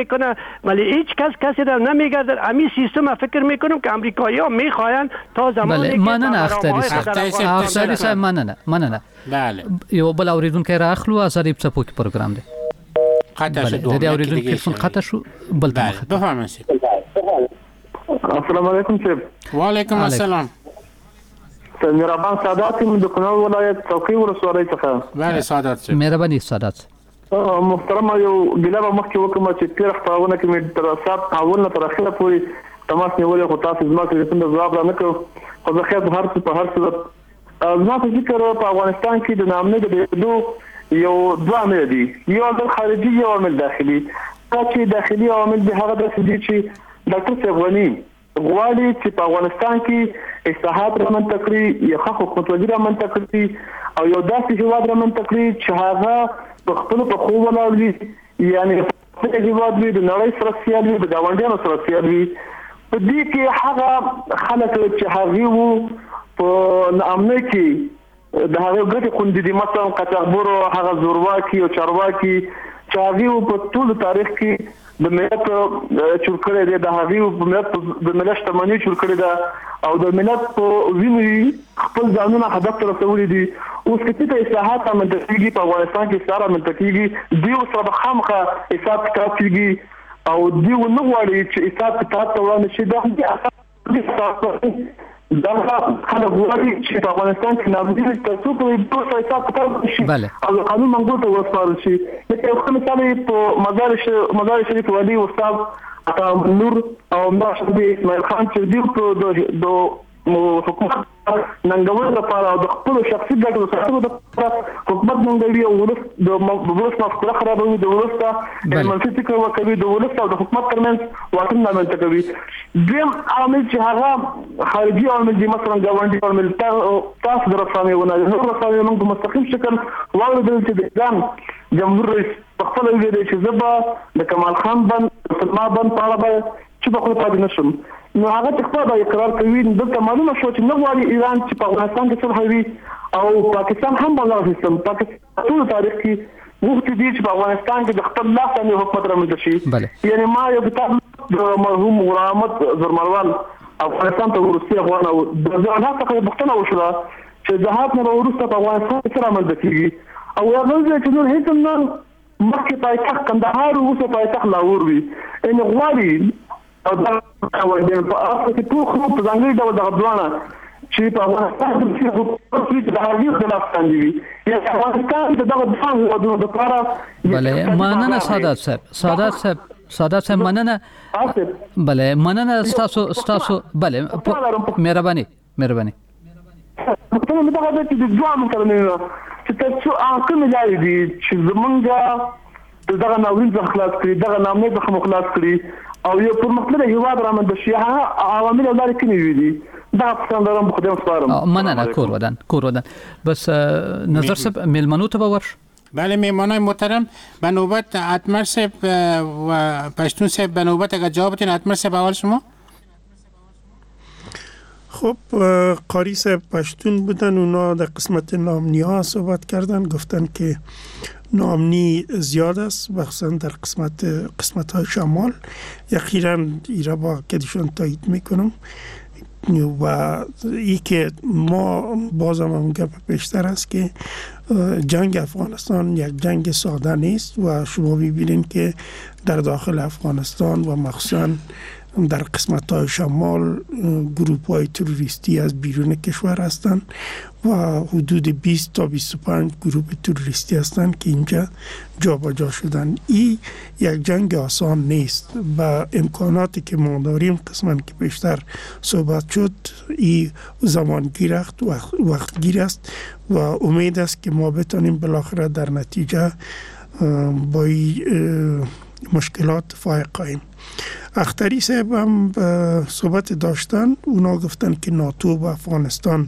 میکنه ولی هیچ کس کسی را نمیگه. در همین سیستم فکر میکنم که امریکایی‌ها میخواین تا زمانی که مننه اختری صاحب اختری صاحب مننه مننه بله یو بل اوریدونکو راخلو ازادي په پوکي پروګرام دی قطع شو دوه د اوریدونکو تلفون قطع شو بل بله بفرمایئ. السلام علیکم شیخ. و علیکم السلام. مهربان سادات من د کونړ ولایت څوکۍ ولسوالۍ څخه. بله سادات صاحب. مهرباني سادات. محترم یو ګلابه مخکې وکم چې تیر خبرونه کې مې تر سات اول نه تر اخره پورې تماس نیولې خو تاسو زما کې څنګه جواب را نه کړو. خو زه خیر په هر څه په هر څه زما په فکر په افغانستان کې د نامنه د دوه یو دوه عامل دي. یو عامل خارجي یو عامل داخلي. چې داخلي عوامل به هغه د دې چې ډاکټر صاحبونی غواړي چې په افغانستان کې اصلاحات رامنځته کړي یا حکومت وزیر رامنځته کړي او یو داسې هیواد رامنځته کړي چې هغه په خپل په خو ولاړ وي، یعنی په هیواد وي د نړۍ سره سیال وي، د ګاونډیانو سره سیال وي. په دې کې هغه خلک چې هغه وو په امنه کې د هغه ګټې خوندې دي، مثلا قطعبورو هغه زورواکي او چارواکي چې هغه په ټول تاریخ کې د ملت چور کړی دی، د هغه په ملت د ملت شتمنۍ چور کړی ده او د ملت په ویني خپل ځانونه هدف ته رسولي دي. اوس کې چې اصلاحات عملته کیږي په افغانستان کې سره عملته کیږي، دی اوس سره خامخا حساب کتاب کیږي او دی ونه غواړي چې حساب کتاب ته ورانه شي. دا دا خلک غواړي چې په افغانستان کې نامزد تاسو په دوه حساب کتاب شي او قانون منګول ته وسپارل شي. لکه یو مثال په مزار مزار شریف والی استاد عطا نور او ماشد اسماعیل خان چې دی په حکومت ننګول لپاره او د خپل شخصي ګټو ساتلو لپاره حکومت ننګوي او ولس د ولس مفکوره خرابوي، د ولس ته منفي فکر ورکوي، د ولس او د حکومت ترمنځ واټن رامنځته کوي. دویم عامل چې هغه خارجي عامل دي، مثلا ګاونډي عامل تاسو د رسنیو نه نور رسنیو موږ په مستقیم شکل واوریدل چې د ځان جمهور رئیس په خپل ویډیو چې زبا د کمال خان بند سلمان بند په اړه به چې په خپل پاتې نشم، نو هغه چې خپل اقرار کوي. دلته معلومه شو چې نه غواړي ایران چې په افغانستان کې صلح وي او پاکستان هم بل سیستم پاکستان ټول تاریخ کې وخت دي چې په افغانستان کې د خپل لاس باندې حکومت رامنځته شي. یعنی ما یو کتاب د مرحوم غلامت زرمروان افغانستان ته ورسي افغان او د ځانه څخه بختنه وشوه چې جهاد نه ورسته په افغانستان کې سره رامنځته کیږي او هغه چې نور هیڅ نه مخکې پایتخت کندهار او اوسه پایتخت لاهور وي. ان غواړي او دا ورته په اصل کې ټول خو په ځانګړي ډول د غدوانه چې په افغانستان کې حکومت د هغې خلاف باندې وي یا افغانستان د دغه دفاع د لپاره. بله مننه سادات صاحب سادات صاحب سادات صاحب مننه. بله مننه تاسو تاسو بله مهرباني مهرباني. په دې متغه چې د دوه مکرمه چې تاسو اکه ملای دي چې زمونږه دغه ناورین څخه خلاص کړي، دغه نامې څخه خلاص کړي او یو پرمختللی هیواد رامنځته شي. هغه عوامل لري کې نیوي دي دا څنګه درم په خدمت سپارم. مننه کور ودان کور ودان بس نظر صاحب میلمنو ته ورش. بله میهمانای محترم به نوبت اتمر صاحب و پشتون صاحب به نوبت اگر جواب بدین. اتمر صاحب اول شما. خب قاری صاحب پشتون بودن، اونا در قسمت نامنی ها صحبت کردن، گفتن که نامنی زیاد است مخصوصا در قسمت قسمت های شمال. یقینا ایرا با کدیشون تایید میکنم و ای که ما بازم هم گپ پیشتر است که جنگ افغانستان یک جنگ ساده نیست و شما میبینید که در داخل افغانستان و مخصوصا در قسمت های شمال گروپ های تروریستی از بیرون کشور هستند و حدود بیست تا بیست و پنج گروپ تروریستی هستند که اینجا جابجا شدن. این یک جنگ آسان نیست و امکاناتی که ما داریم قسماً که بیشتر صحبت شد این زمانگیر است و وقتگیر است و امید است که ما بتانیم بالاخره در نتیجه با این مشکلات فائق قاییم. اختری صاحب هم صحبت داشتن، اونا گفتن که ناتو با افغانستان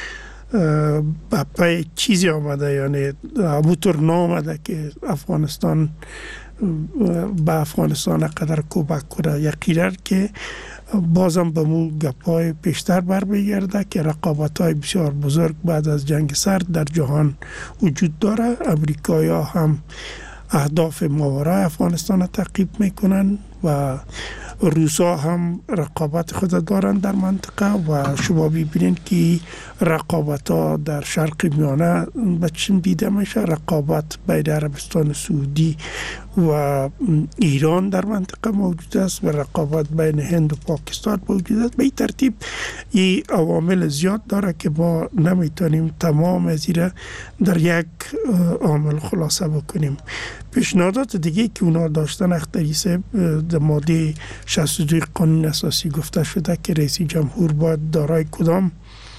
به چیزی آمده، یعنی ابوتر نامده که افغانستان به افغانستان قدر کمک کنه. یقینا که بازم به مو گپای پیشتر بر بگرده که رقابت های بسیار بزرگ بعد از جنگ سرد در جهان وجود داره. امریکایی ها هم اهداف ماورای افغانستان را تعقیب میکنن و روسا هم رقابت خود دارند در منطقه و شما ببینید که رقابت ها در شرق میانه به چشم دیده میشه. رقابت بین عربستان سعودی و ایران در منطقه موجود است و رقابت بین هند و پاکستان موجود است. به این ترتیب این عوامل زیاد داره که ما نمیتونیم تمام از این در یک عامل خلاصه بکنیم. پیشنهادات دیگه که اونا داشتن اختری صاحب در ماده شصت و دو قانون اساسی گفته شده که رئیس جمهور باید دارای کدام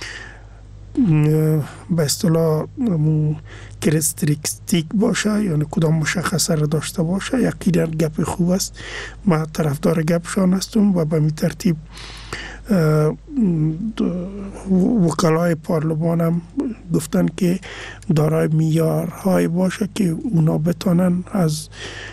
به اصطلاح کرکتریستیک باشه، یعنی کدام مشخصه را داشته باشه. یقینا گپ خوب است، ما طرفدار گپشان هستم و به می ترتیب وکلای پارلمان هم گفتن که دارای معیارهای باشه که اونا بتونن از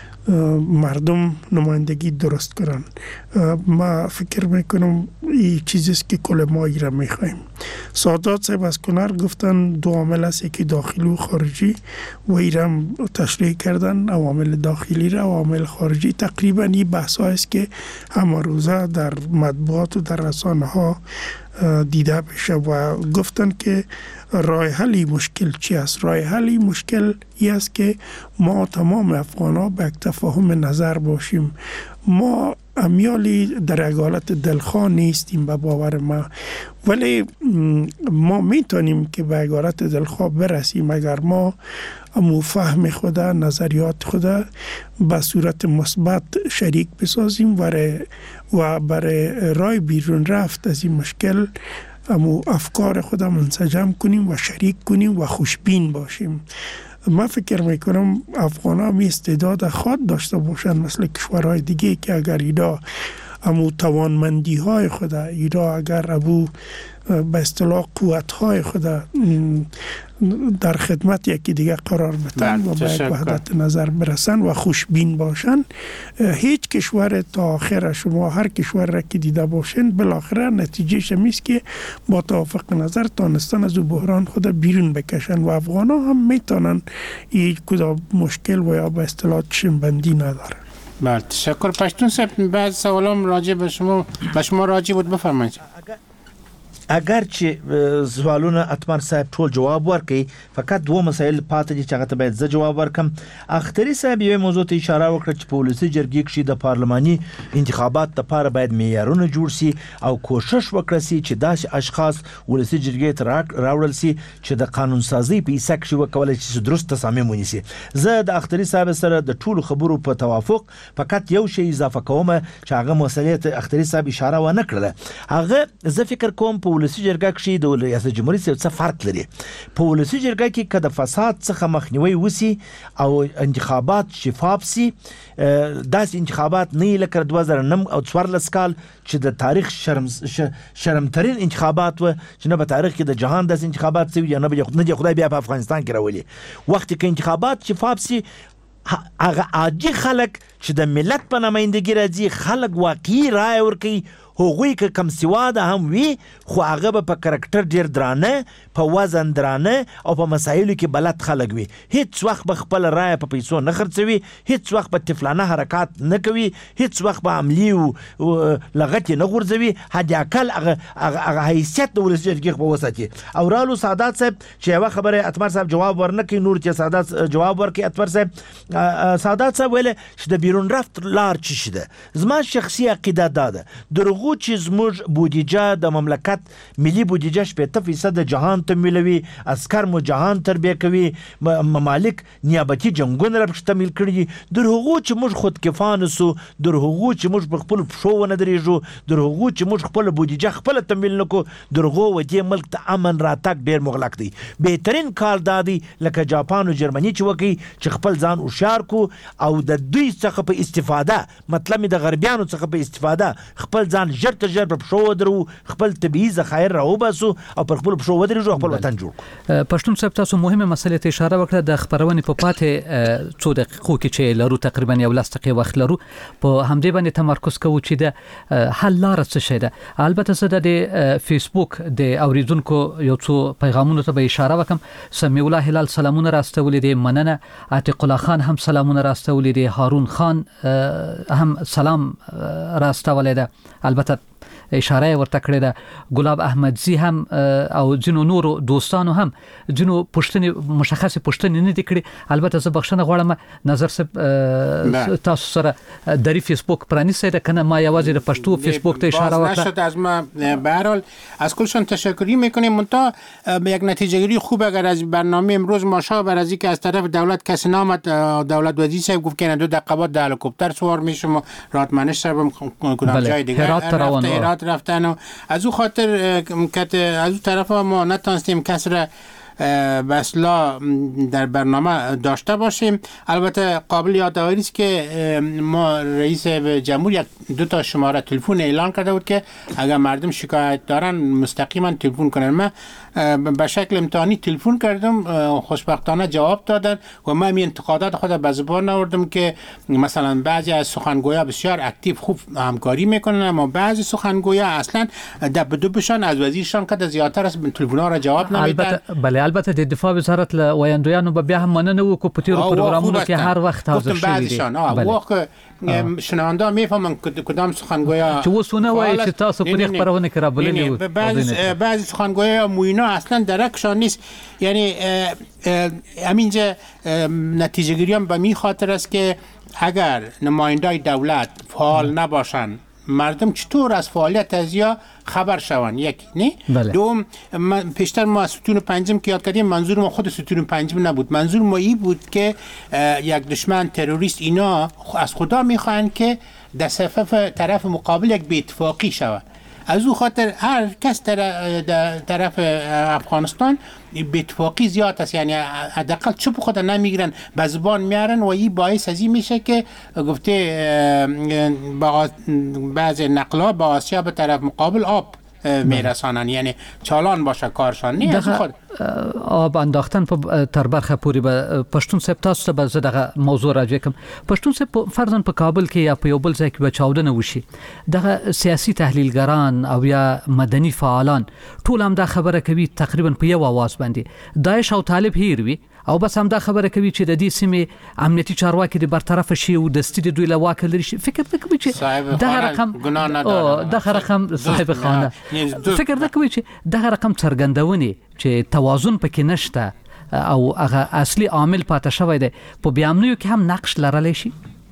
مردم نمایندگی درست کنن. ما فکر میکنم این چیزیست که کل ما ایره میخوایم. سادات صاحب از کنار گفتن دو عامل است، یکی داخلی و خارجی و ایرم تشریح کردن عوامل داخلی را، عوامل خارجی. تقریبا این بحث است که همه روزه در مطبوعات و در رسانه ها دیده بشه و گفتن که راه حل مشکل چی است؟ راه حل مشکل ای است که ما تمام افغان ها به یک تفاهم نظر باشیم. ما امیالی در یک حالت دلخواه نیستیم به باور ما، ولی ما میتونیم که به یک حالت دلخواه برسیم اگر ما امو فهم خود، نظریات خود به صورت مثبت شریک بسازیم و برای راه بیرون رفت از این مشکل امو افکار خود منسجم کنیم و شریک کنیم و خوشبین باشیم. من فکر میکنم افغان ها می استعداد خود داشته باشند مثل کشورهای دیگه که اگر اینا امو توانمندی های خود، اینا اگر ابو به اصطلاح قوت های خود در خدمت یکی دیگه قرار بدن و به یک وحدت نظر برسن و خوشبین باشن، هیچ کشور تا آخر شما هر کشور را که دیده باشین بالاخره نتیجه شمیست که با توافق نظر تانستن از بحران خود بیرون بکشن و افغان ها هم میتونن این کدام مشکل و یا به اصطلاح چشم‌بندی نداره. بله تشکر. پشتون صاحب بعد سوالام راجع به شما به شما راجع بود، بفرمایید. اگر چې سوالونه اتمر صاحب ټول جواب ورکړي، فقط دوه مسایل پاتې دي چې هغه ته باید زه جواب ورکم. اختری صاحب یو موضوع ته اشاره وکړه چې په ولسي جرګې کې د پارلماني انتخابات لپاره باید معیارونه جوړ شي او کوشش وکړي شي چې داسې اشخاص ولسي جرګې ته راوړل شي چې د قانون سازي په حصہ کې وکولای شي درست تصامیم ونیسي. زه د اختری صاحب سره د ټولو خبرو په توافق، فقط یو شی اضافه کوم چې هغه مسلې ته اختری صاحب اشاره ونه کړله. هغه زه فکر کوم په ولسي جرګه کې د ریاست جمهوریت څخه فرق لري. په ولسي جرګه کې کله فساد څخه مخنیوي وسی او انتخابات شفاف سي، داس انتخابات نه لکه دوه زره و نه او څوارلس کال چې د تاریخ شرم شرمترین انتخابات و چې نه په تاریخ کې د جهان داس انتخابات سوي یا نه به خدای بیا په افغانستان کې راولي. وخت کې انتخابات شفاف سي، هغه عادي خلک چې د ملت په نمائندګي راځي، خلک واقعي رائے ورکوي، هغوی که کم سواده هم وي خو هغه به په کرکټر ډیر درانه، په وزن درانه او په مسایلو کې بلد خلک وي. هیڅ وخت به خپل رائے په پیسو نه خرڅوي، هیڅ وخت به طفلانه حرکات نه کوي، هیڅ وخت به عملی او لغت نه غورځوي. حد اقل هغه هغه حیثیت د ولسي جرګې په وساتي. او رالو سادات صاحب چې یو خبره اتمر صاحب جواب ورنکړي، نور چې سادات جواب ورکړي. اتمر صاحب سادات صاحب ویل چې د بیرون رفت لار چی شده. زما شخصي عقیده ده دروغ چې زموږ بودیجه د مملکت ملي بودیجه شپږ فیصد جهان تمویلوي، عسكر مو جهان تربیه کوي، ممالک نیابتي جنگونه را تمویل کړي. دروغ چې موږ خود کفان سو، دروغ چې موږ په خپل پښو ونه درېږو، دروغ چې موږ خپل بودیجه خپل تمویل نکو. دروغ و دې ملک ته امن راتګ ډیر مغلق دی. بهترین کار دادی لکه جاپان او جرمني چې وکي چې خپل ځان هوښیار کو او د دوی څخه څخه په استفاده مطلب د غربیانو څخه په استفاده خپل ځان ژر تر ژر په پښو ودرو خپل طبيعي ذخایر راوباسو او پر خپل پښو ودرېږو خپل وطن جوړ پښتون صاحب تاسو مهمه مسله ته اشاره وکړه د خبرونې په پاتې څو دقیقو کې چې لرو تقریبا یو لاس دقیقې وخت لرو په همدې باندې تمرکز کوو چې د حل لار څه شي ده البته زه د فیسبوک د اوریدونکو یو څو پیغامونو ته به اشاره وکم سمیع الله هلال سلامونه راستولې دي مننه عتیق الله خان هم سلامونه راستولې دي هارون خان هم سلام راستولې ده البته اشاره ورته کړې ده ګلاب احمدزي هم او جنو نورو دوستانو هم جنو پښتني مشخصه پښتني نه دي کړې البته زه بخښنه غواړم نظر سب تاسو سره د فیسبوک پرانیسته ده کنه ما یوازې د پښتو فیسبوک ته اشاره وکړه نشد از ما به هر حال از کلشان تشکری میکنیم منتها به یک نتیجه گیری خوب اگر از برنامه امروز ماشا بر از اینکه از طرف دولت کسی نامد دولت وزیر صاحب گفت که دو دقیقه بعد د هلیکوپتر سوار میشم راتمنش صاحب کدام جای دیگه رفتن و از او خاطر که از او طرف ما نتونستیم کس را به اصطلاح در برنامه داشته باشیم. البته قابل یادآوری است که ما رئیس جمهور یک دو تا شماره تلفن اعلان کرده بود که اگر مردم شکایت دارن مستقیما تلفن کنن. من به شکل امتحانی تلفن کردم خوشبختانه جواب دادن و من می انتقادات خود به زبان آوردم که مثلا بعضی از سخنگویا بسیار اکتیو خوب همکاری میکنن اما بعضی سخنگویا اصلا دب دوبشان از وزیرشان که زیاتر از تلفن‌ها را جواب نمیدن. بله البته د دفاع وزارت له ویاندویانو به بیا هم مننه وکړو په تیرو پروګرامونو کې هر وخت حاضر شوي دي. واقع شنونده میفهمن کدام سخنگویا چې وسونه وایي چې تاسو په دې خبرونه کې رابللي وو. بعضی بعضی سخنگویا موینا اصلا درکشان نیست. یعنی همینجا نتیجه گیری هم به می خاطر است که اگر نمایندای دولت فعال نباشن مردم چطور از فعالیت ازیا خبر شوند؟ یک نه بله. دوم پیشتر ما ستون پنجم که یاد کردیم منظور ما خود ستون پنجم نبود، منظور ما این بود که یک دشمن تروریست اینا از خدا میخواهند که در صفحه طرف مقابل یک بی‌اتفاقی شود. از او خاطر هر کس در طرف افغانستان بی‌اتفاقی زیاد است، یعنی حداقل چوب خود نمیگیرن به زبان میارن و این باعث از این میشه که گفته بعض نقلا با آسیا به طرف مقابل آب میرسانن، یعنی چالان باشه کارشان نه از خود آب انداختن په تر برخه پوری به پښتون صاحب تاسو ته به زه دغه موضوع راځم کوم. پښتون صاحب فرضاً په کابل کې یا په یو بل ځای کې به چاودنه وشي دغه سیاسي تحلیلګران او یا مدني فعالان ټول هم دا خبره کوي تقریبا په یو आवाज باندې داعش او طالب هیر وي او بس هم دا خبره کوي چې د دې سیمې امنیتي چارواکي د برطرف شي او د ستې دوی له واک لري شي. فکر نه کوي چې دا رقم ګناه نه ده دا رقم صاحب خانه فکر نه کوي چې دا رقم څرګندونی چې توازن پکې نشته او هغه اصلي عامل پاتې شوی دی په بیامنیو کې هم نقش لرلی شي.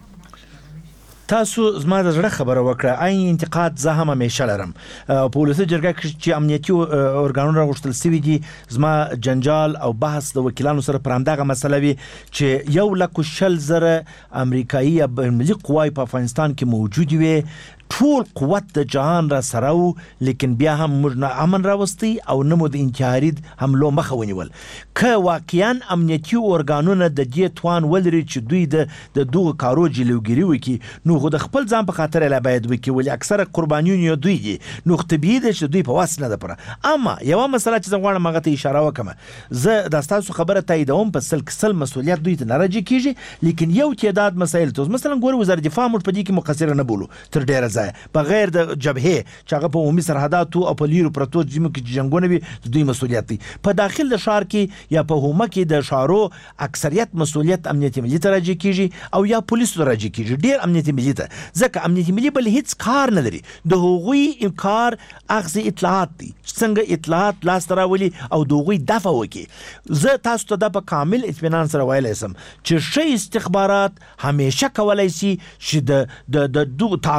تاسو زما د زړه خبره وکړه عین انتقاد زه هم همیشه لرم په ولسی جرګه کې چې امنیتي اورګانونه راغوښتل سوي دي زما جنجال او بحث د وکیلانو سره پر همدغه مسله وي چې یو لک شل زره امریکایي ملي قواي په افغانستان کې موجود وي ټول قوت د جهان را سره وو لیکن بیا هم موږ نه امن راوستي او نه مو د انتحاري حملو مخه ونیول. که واقعا امنیتي اورګانونه د دې توان ولري چې دوی د د دغه کارو جلوګیري وکړي نو خو د خپل ځان په خاطر لا باید وکړي ولې اکثره قربانیون دوی دي نو طبیعي ده چې دوی په واس نه ده پره. اما یو مسله چې زه غواړم هغه ته اشاره وکم زه د تاسو خبره تاییدوم په سل کسل مسولیت دوی ته نه راځي کیږي لیکن یو تعداد مسایل ته مثلا ګور وزارت دفاع موږ په دې کې مقصر نه بولو تر ډیره ځای بغیر د جبهه چې هغه په عمومي سرحداتو او په لیرو پرتو جمو کې جنگونه وي دوی مسولیت دي. په داخل د شهر کې یا په هومه کې د شهرو اکثریت مسولیت امنیت ملي ته راځي کیږي او یا پولیسو ته راځي کیږي ډیر امنیت ملي ته ځکه امنیت ملي بل هیڅ کار نه لري د هغوی انکار اخذ اطلاعات دي څنګه اطلاعات لاس راولي او د هغوی دفع وکړي. زه تاسو ته د په کامل اطمینان سره ویلی سم چې شي استخبارات همیشه کولای شي چې د د تعرض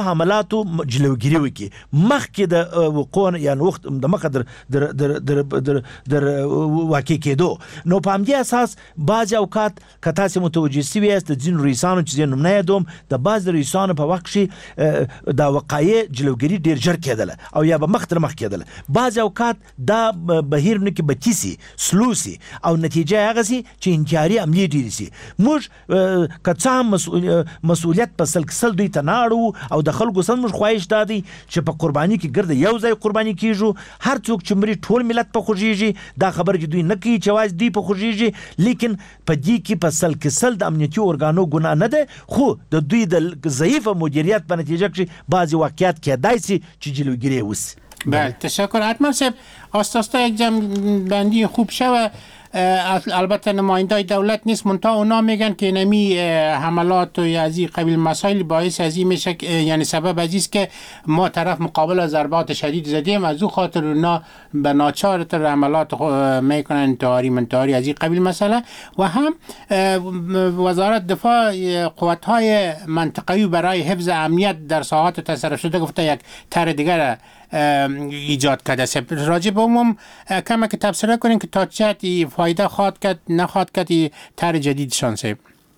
حملاتو جلوګیری وکي مخکې د وقوع یعنی وخت د مقدر در در در در, در واقع کېدو. نو په همدې اساس بعض اوقات که تاسو متوجه سوي یاست د ځینو رئیسانو چې نوم نه یادوم د بعض رئیسانو په وخت کې دا وقایع جلوګیری ډیر ژر کېدله او یا به مخ تر مخ کېدله. بعض اوقات دا بهیر نه کې بچیسي سلوسي او نتیجه هغه سي چې انتحاري عملي ډیر سي. موږ که څه هم مسؤلیت په سل کسل دوی ته ناړو او د خلکو سم موږ خواهش دادی چې په قرباني کې ګرځي یو ځای قرباني کیږو. هر څوک چې مري ټول ملت په خوږیږي دا خبر چې دوی نه کوي چې واز دی په خوږیږي، لیکن په دې کې په سل کسل د امنیتي ارګانو ګناه نه ده، خو د دوی د ضعیف مدیریت په نتیجه کې بعضی واقعیت کېدای شي چې جلوگیری وسی. بله تشکر. حتما صاحب آستاستا یک جمع خوب شوه. البته نمایندای دولت نیست، منتها اونا میگن که نمی حملات و از این قبیل مسائل باعث از این میشه، یعنی سبب از است که ما طرف مقابل ضربات شدید زدیم، از او خاطر اونا به ناچار تر حملات میکنن انتحاری منتحاری از این قبیل مسئله. و هم وزارت دفاع قوت‌های منطقه‌ای برای حفظ امنیت در ساحات تصرف شده گفته یک طرح دیگر ایجاد کرده. راجع به عموم کم که تبصره کنین که تا چه فایده خواهد کرد نخواهد کرد طرح جدیدشان صاحب.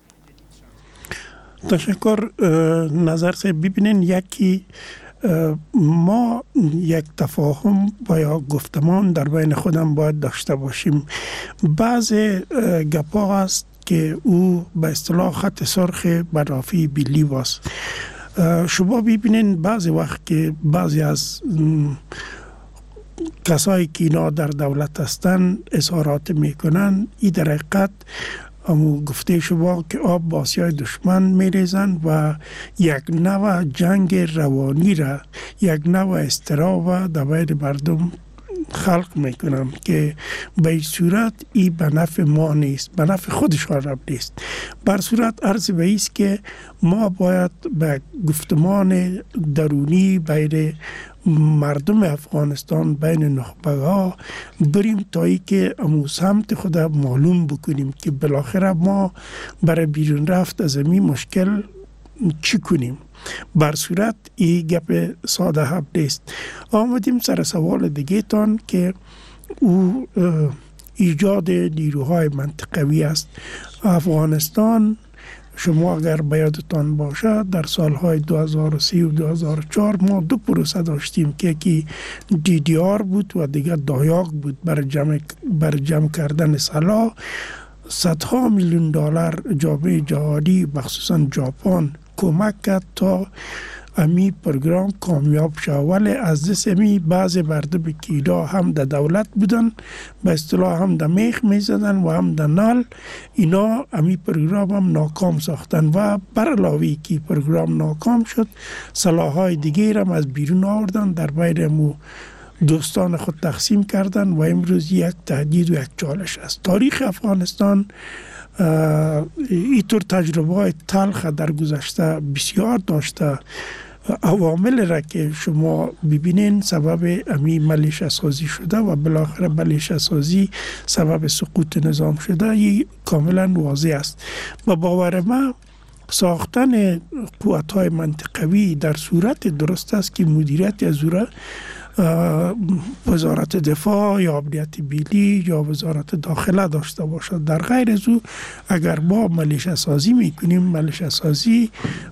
تشکر. نظر صاحب ببینین یکی ما یک تفاهم و یا گفتمان در بین خودم باید داشته باشیم. بعض گپا هست که او به اصطلاح خط سرخ برافی بیلی واست. شما ببینین بعضی وقت که بعضی از کسایی که اینا در دولت هستن اظهارات میکنن، این در حقیقت امو گفته شما که آب با آسیای دشمن میریزن و یک نوع جنگ روانی را، یک نوع استراب در بین مردم خلق میکنم که به این صورت ای به نفع ما نیست، به نفع خودشان هم نیست. بر صورت عرض به ایست که ما باید به گفتمان درونی بین مردم افغانستان، بین نخبگاه بریم تا ای که امو سمت خود معلوم بکنیم که بالاخره ما برای بیرون رفت از این مشکل چی کنیم. بر صورت این گپ ساده هم نیست. آمدیم سر سوال دیگه تان که او ایجاد نیروهای منطقوی است. افغانستان شما اگر بیادتان باشه در سالهای دو هزار و سه و دو هزار و چهار ما دو پروسه داشتیم که یکی دی دی آر بود و دیگر دایاک بود برای جمع, بر جمع کردن سلاح. صدها میلیون دلار جامعه جهانی مخصوصا ژاپن کمک کرد تا امی پروگرام کامیاب شد، ولی از دست امی بعض مردم که اینا هم در دولت بودن به اصطلاح هم در میخ میزدن و هم در نال، اینا امی پروگرام هم ناکام ساختن و بر علاوه که پروگرام ناکام شد سلاح‌های دیگه هم از بیرون آوردن در بین مو دوستان خود تقسیم کردن و امروز یک تهدید و یک چالش است. تاریخ افغانستان اینطور تجربه های تلخ در گذشته بسیار داشته. عوامل را که شما ببینین سبب امی ملیشه سازی شده و بالاخره ملیشه سازی سبب سقوط نظام شده، این کاملا واضح است. و باور ما ساختن قوت‌های منطقوی در صورت درست است که مدیریت از او وزارت دفاع یا امنیت ملی یا وزارت داخله داشته باشد. در غیر از او اگر ما ملیشه سازی میکنیم، ملیشه سازی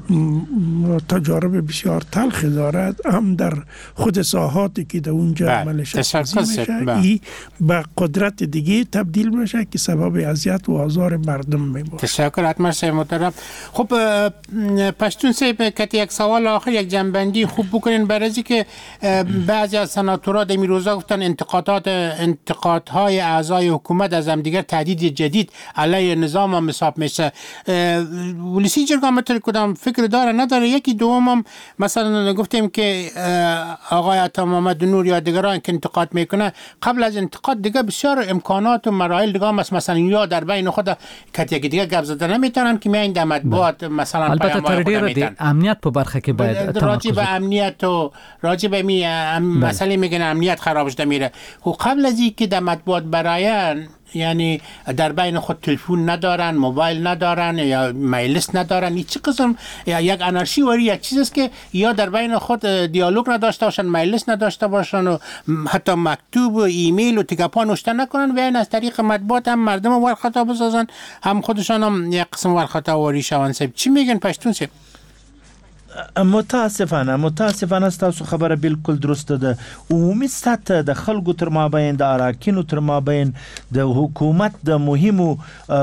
تجارب بسیار تلخ دارد، هم در خود ساحاتی که در اونجا ملیشه سازی میشه ای به قدرت دیگه تبدیل میشه که سبب اذیت و آزار مردم میباشه. تشکر حتما صاحب محترم. خب پشتون صاحب کتی یک سوال آخر یک جنبندی خوب بکنین برای که بعضی از سناتورها در روزا گفتن انتقادات انتقادهای اعضای حکومت از هم دیگر تهدید جدید علیه نظام هم حساب میشه. ولسی جرگا متر کدام فکر داره نداره؟ یکی دومم مثلا گفتیم که آقای عطا محمد نور یا دیگران که انتقاد میکنه قبل از انتقاد دیگه بسیار امکانات و مراحل دیگه هم مثلا یا در بین خود کتی که دیگه گپ زدن نمیتونن که میان در مطبوعات مثلا البته تر ډیره د امنیت په برخه کې باید راجع به امنیت او راجع به می مسئله میگن امنیت خراب شده میره. خب قبل از اینکه در مطبوعات براین، یعنی در بین خود تلفن ندارن، موبایل ندارن یا مجلس ندارن، این چه قسم یک انارشی وری یک چیز است که یا در بین خود دیالوگ نداشته باشن، مجلس نداشته باشن و حتی مکتوب و ایمیل و تیکپا نوشته نکنن و این از طریق مطبوعات هم مردم ورخطا بسازن، هم خودشان هم یک قسم ورخطا واری شون. چی میگن پشتون سیب؟ متاسفانه متاسفانه تاسو خبره بالکل درسته ده. عمومي سطح د خلکو تر مابین د اراکینو تر مابین د حکومت د مهمو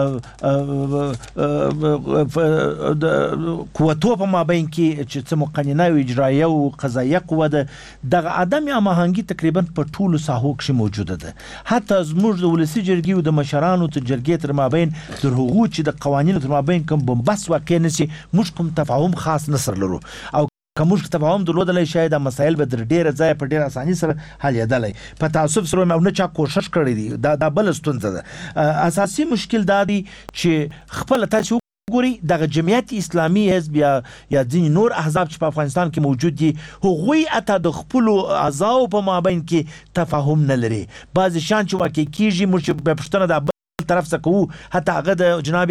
د قوتو په مابین کې چې څه مقننه او اجرایه او قضایه قوه ده، دغه عدم هماهنګي تقریبا په ټولو ساحو کې موجوده ده. حتی زموږ د ولسی جرګې او د مشرانو تر جرګې تر مابین تر هغو چې د قوانینو تر مابین کوم بمبس واقع نشي، موږ کوم تفاهم خاص نصر لرو او کومش تفاهم درلودلای شاید مسایل به در ډیره ځای په ډیره اساني سره حل یادلای. په تعصب سره مې نه چا کوشش کړی دی. دا د بل ستونزه ده. اساسي مشکل دا دی چې خپل تاسو ګوري دغه جمعیت اسلامي حزب یا یا ځینې نور احزاب چې په افغانستان کې موجود دي، هغوی اته د خپل اعضاء په مابین کې تفاهم نه لري. بعض شان چې واقع کیږي موږ په پښتنه د طرف څخه حتی هغه د جناب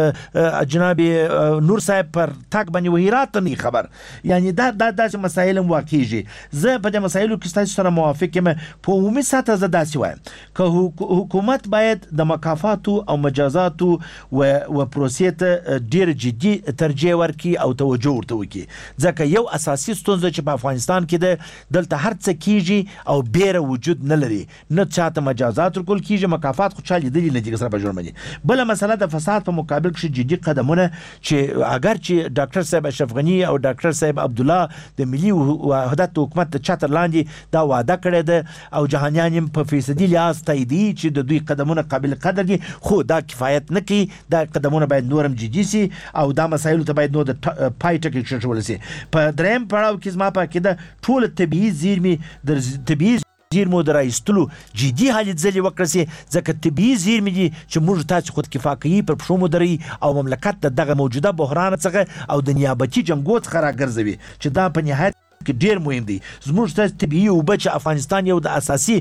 جناب نور صاحب پر تاک باندې وهیرات نه خبر، یعنی دا دا داسې مسایل واقعيږي. زه په دې مسایلو کې تاسو سره موافق یم. په عمومي سطح زه داسې وایم که حکومت باید د مکافات او مجازات او او پروسې ته ډیر جدي ترجیح ورکړي او توجه ورته وکړي، ځکه یو اساسي ستونزه چې په افغانستان کې ده، دلته هر څه کیږي او بیره وجود نه لري، نه چاته مجازات ورکول کیږي، مکافات خو چا لیدلی نه دي په جرمني. بل مسله د فساد په مقابل کې جدي قدمونه چې اگر چې ډاکټر صاحب اشرف غنی او ډاکټر صاحب عبد الله د ملي وحدت حکومت د چتر لاندې دا وعده کړې ده او جهانیان په فیصدي لحاظ تاییدي چې د دوی قدمونه قابل قدر دي، خو دا کفایت نه کوي. دا قدمونه باید نورم جدي سي او دا مسایل ته باید نو د پای ټکی شول سي. په دریم پړاو کې زما په کې ده ټول طبيعي زیرمې د طبيعي زیرمو د راایستلو جدي حالت ځلې وکړه سي، ځکه طبيعي زیرمې دي چې موږ تاسو خود کفایي پر پښو مدري او مملکت دغه موجوده بحران څخه او د نیابتي جنګو څخه راګرځوي چې دا په نهایت کې ډیر مهم دي. زموږ ته طبيعي او بچ افغانستان یو د اساسي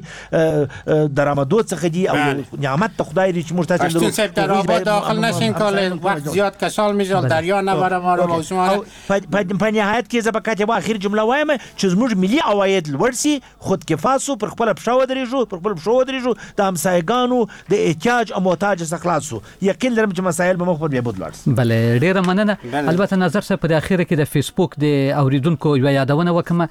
درآمدو څخه دي او نعمت ته خدای دې چې موږ ته پښتون صاحب در آباد داخل نشین کال وقت زیاد کسال میزال دریا نبره ما رو موضوع په نهایت کې زبکات یو اخر جمله وایم چې زموږ ملي عواید لوړ سي، خود کفاسو پر خپل پښو درېږو پر خپل پښو درېږو د همسایګانو د احتیاج او محتاج څخه خلاصو. یقین لرم چې مسایل به مخ پر بیا بدلار سي. بله ډیره مننه. البته نظر صاحب په اخر کې د فیسبوک د اوریدونکو یو یادونه وکمه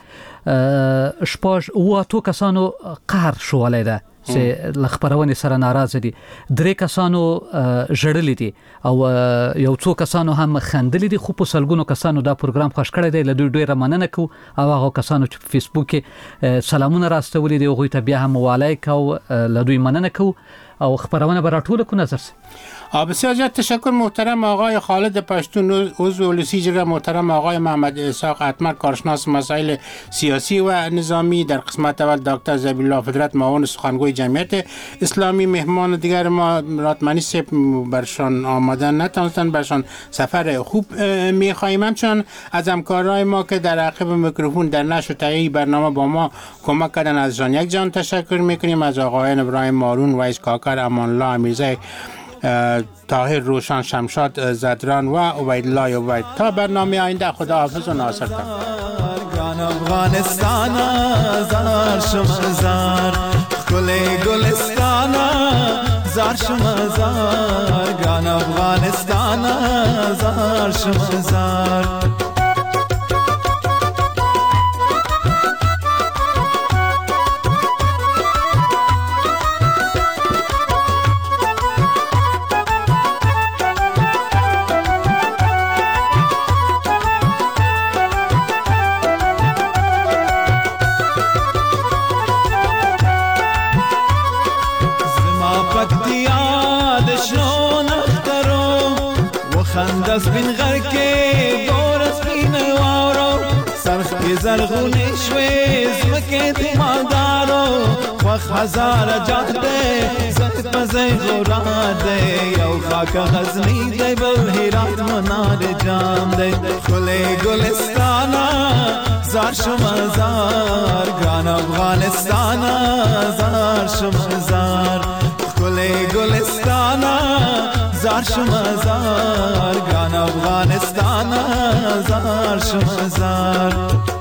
شپږ او اتو کسانو قهر شوولای ده چې لخبرونه سره ناراضه دي، درې کسانو جړلې دي او یو څو کسانو هم خندلې دي، خو په سلګونو کسانو دا پروګرام خوښ کړی دی. له دوی ډیره مننه کوو او هغه کسانو چې په فیسبوک کې سلامونه راستولي دي هغوی ته بیا هم وعلیک او له دوی مننه کوو او خبرونه به راټوله کو. نظر بسیار زیاد تشکر محترم آقای خالد پشتون، عضو ولسی جرگه، محترم آقای محمد اسحاق اتمر، کارشناس مسائل سیاسی و نظامی، در قسمت اول دکتر زبیح الله فطرت، معاون سخنگوی جمعیت اسلامی. مهمان دیگر ما راتمنی سپ برشان آمدن نتونستن، برشان سفر خوب میخواهیم. همچنان از همکارای ما که در عقب میکروفون در نشر و تهیه برنامه با ما کمک کردن ازشان یک جان تشکر میکنیم. از آقایان ابراهیم مارون، ویس کاکر، امان الله امیرزی، طاهر روشن، شمشاد زدران و عبیدالله عبید. تا برنامه آینده خدا حافظ و ناصر تان. افغانستان زار شمزار گل گلستان زار شمزار گان افغانستان زار شمزار خندس بین غر کې دورس بین وارو سرخ که زرغونه شوی زمکه دی مالدارو خوخ هزار جاده زد پزی غراده یو خاک غزنی دی بل هیرات منار جام دی خلی گلستانا زار شما زار گران افغانستانا زار شما زار خلی گلستانا زار شما زار گران افغانستانا زار شما زار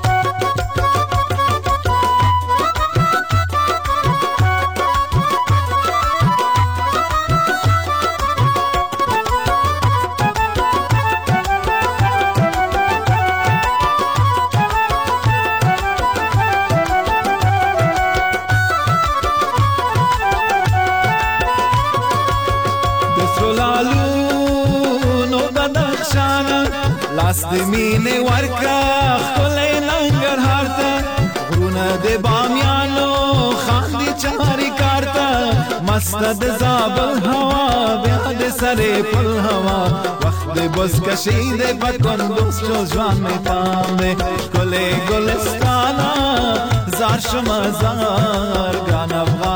لاس دی مینه ورکا خلی ننگرهار تا غرونه دی بامیانو خاندی چاری کارتا مست دی زابل هوا بیا دی سری پل هوا وقت دی بز کشی دی پکن دوست چو جوان می پام دی کلی گلستانا زار شما زار گان افغان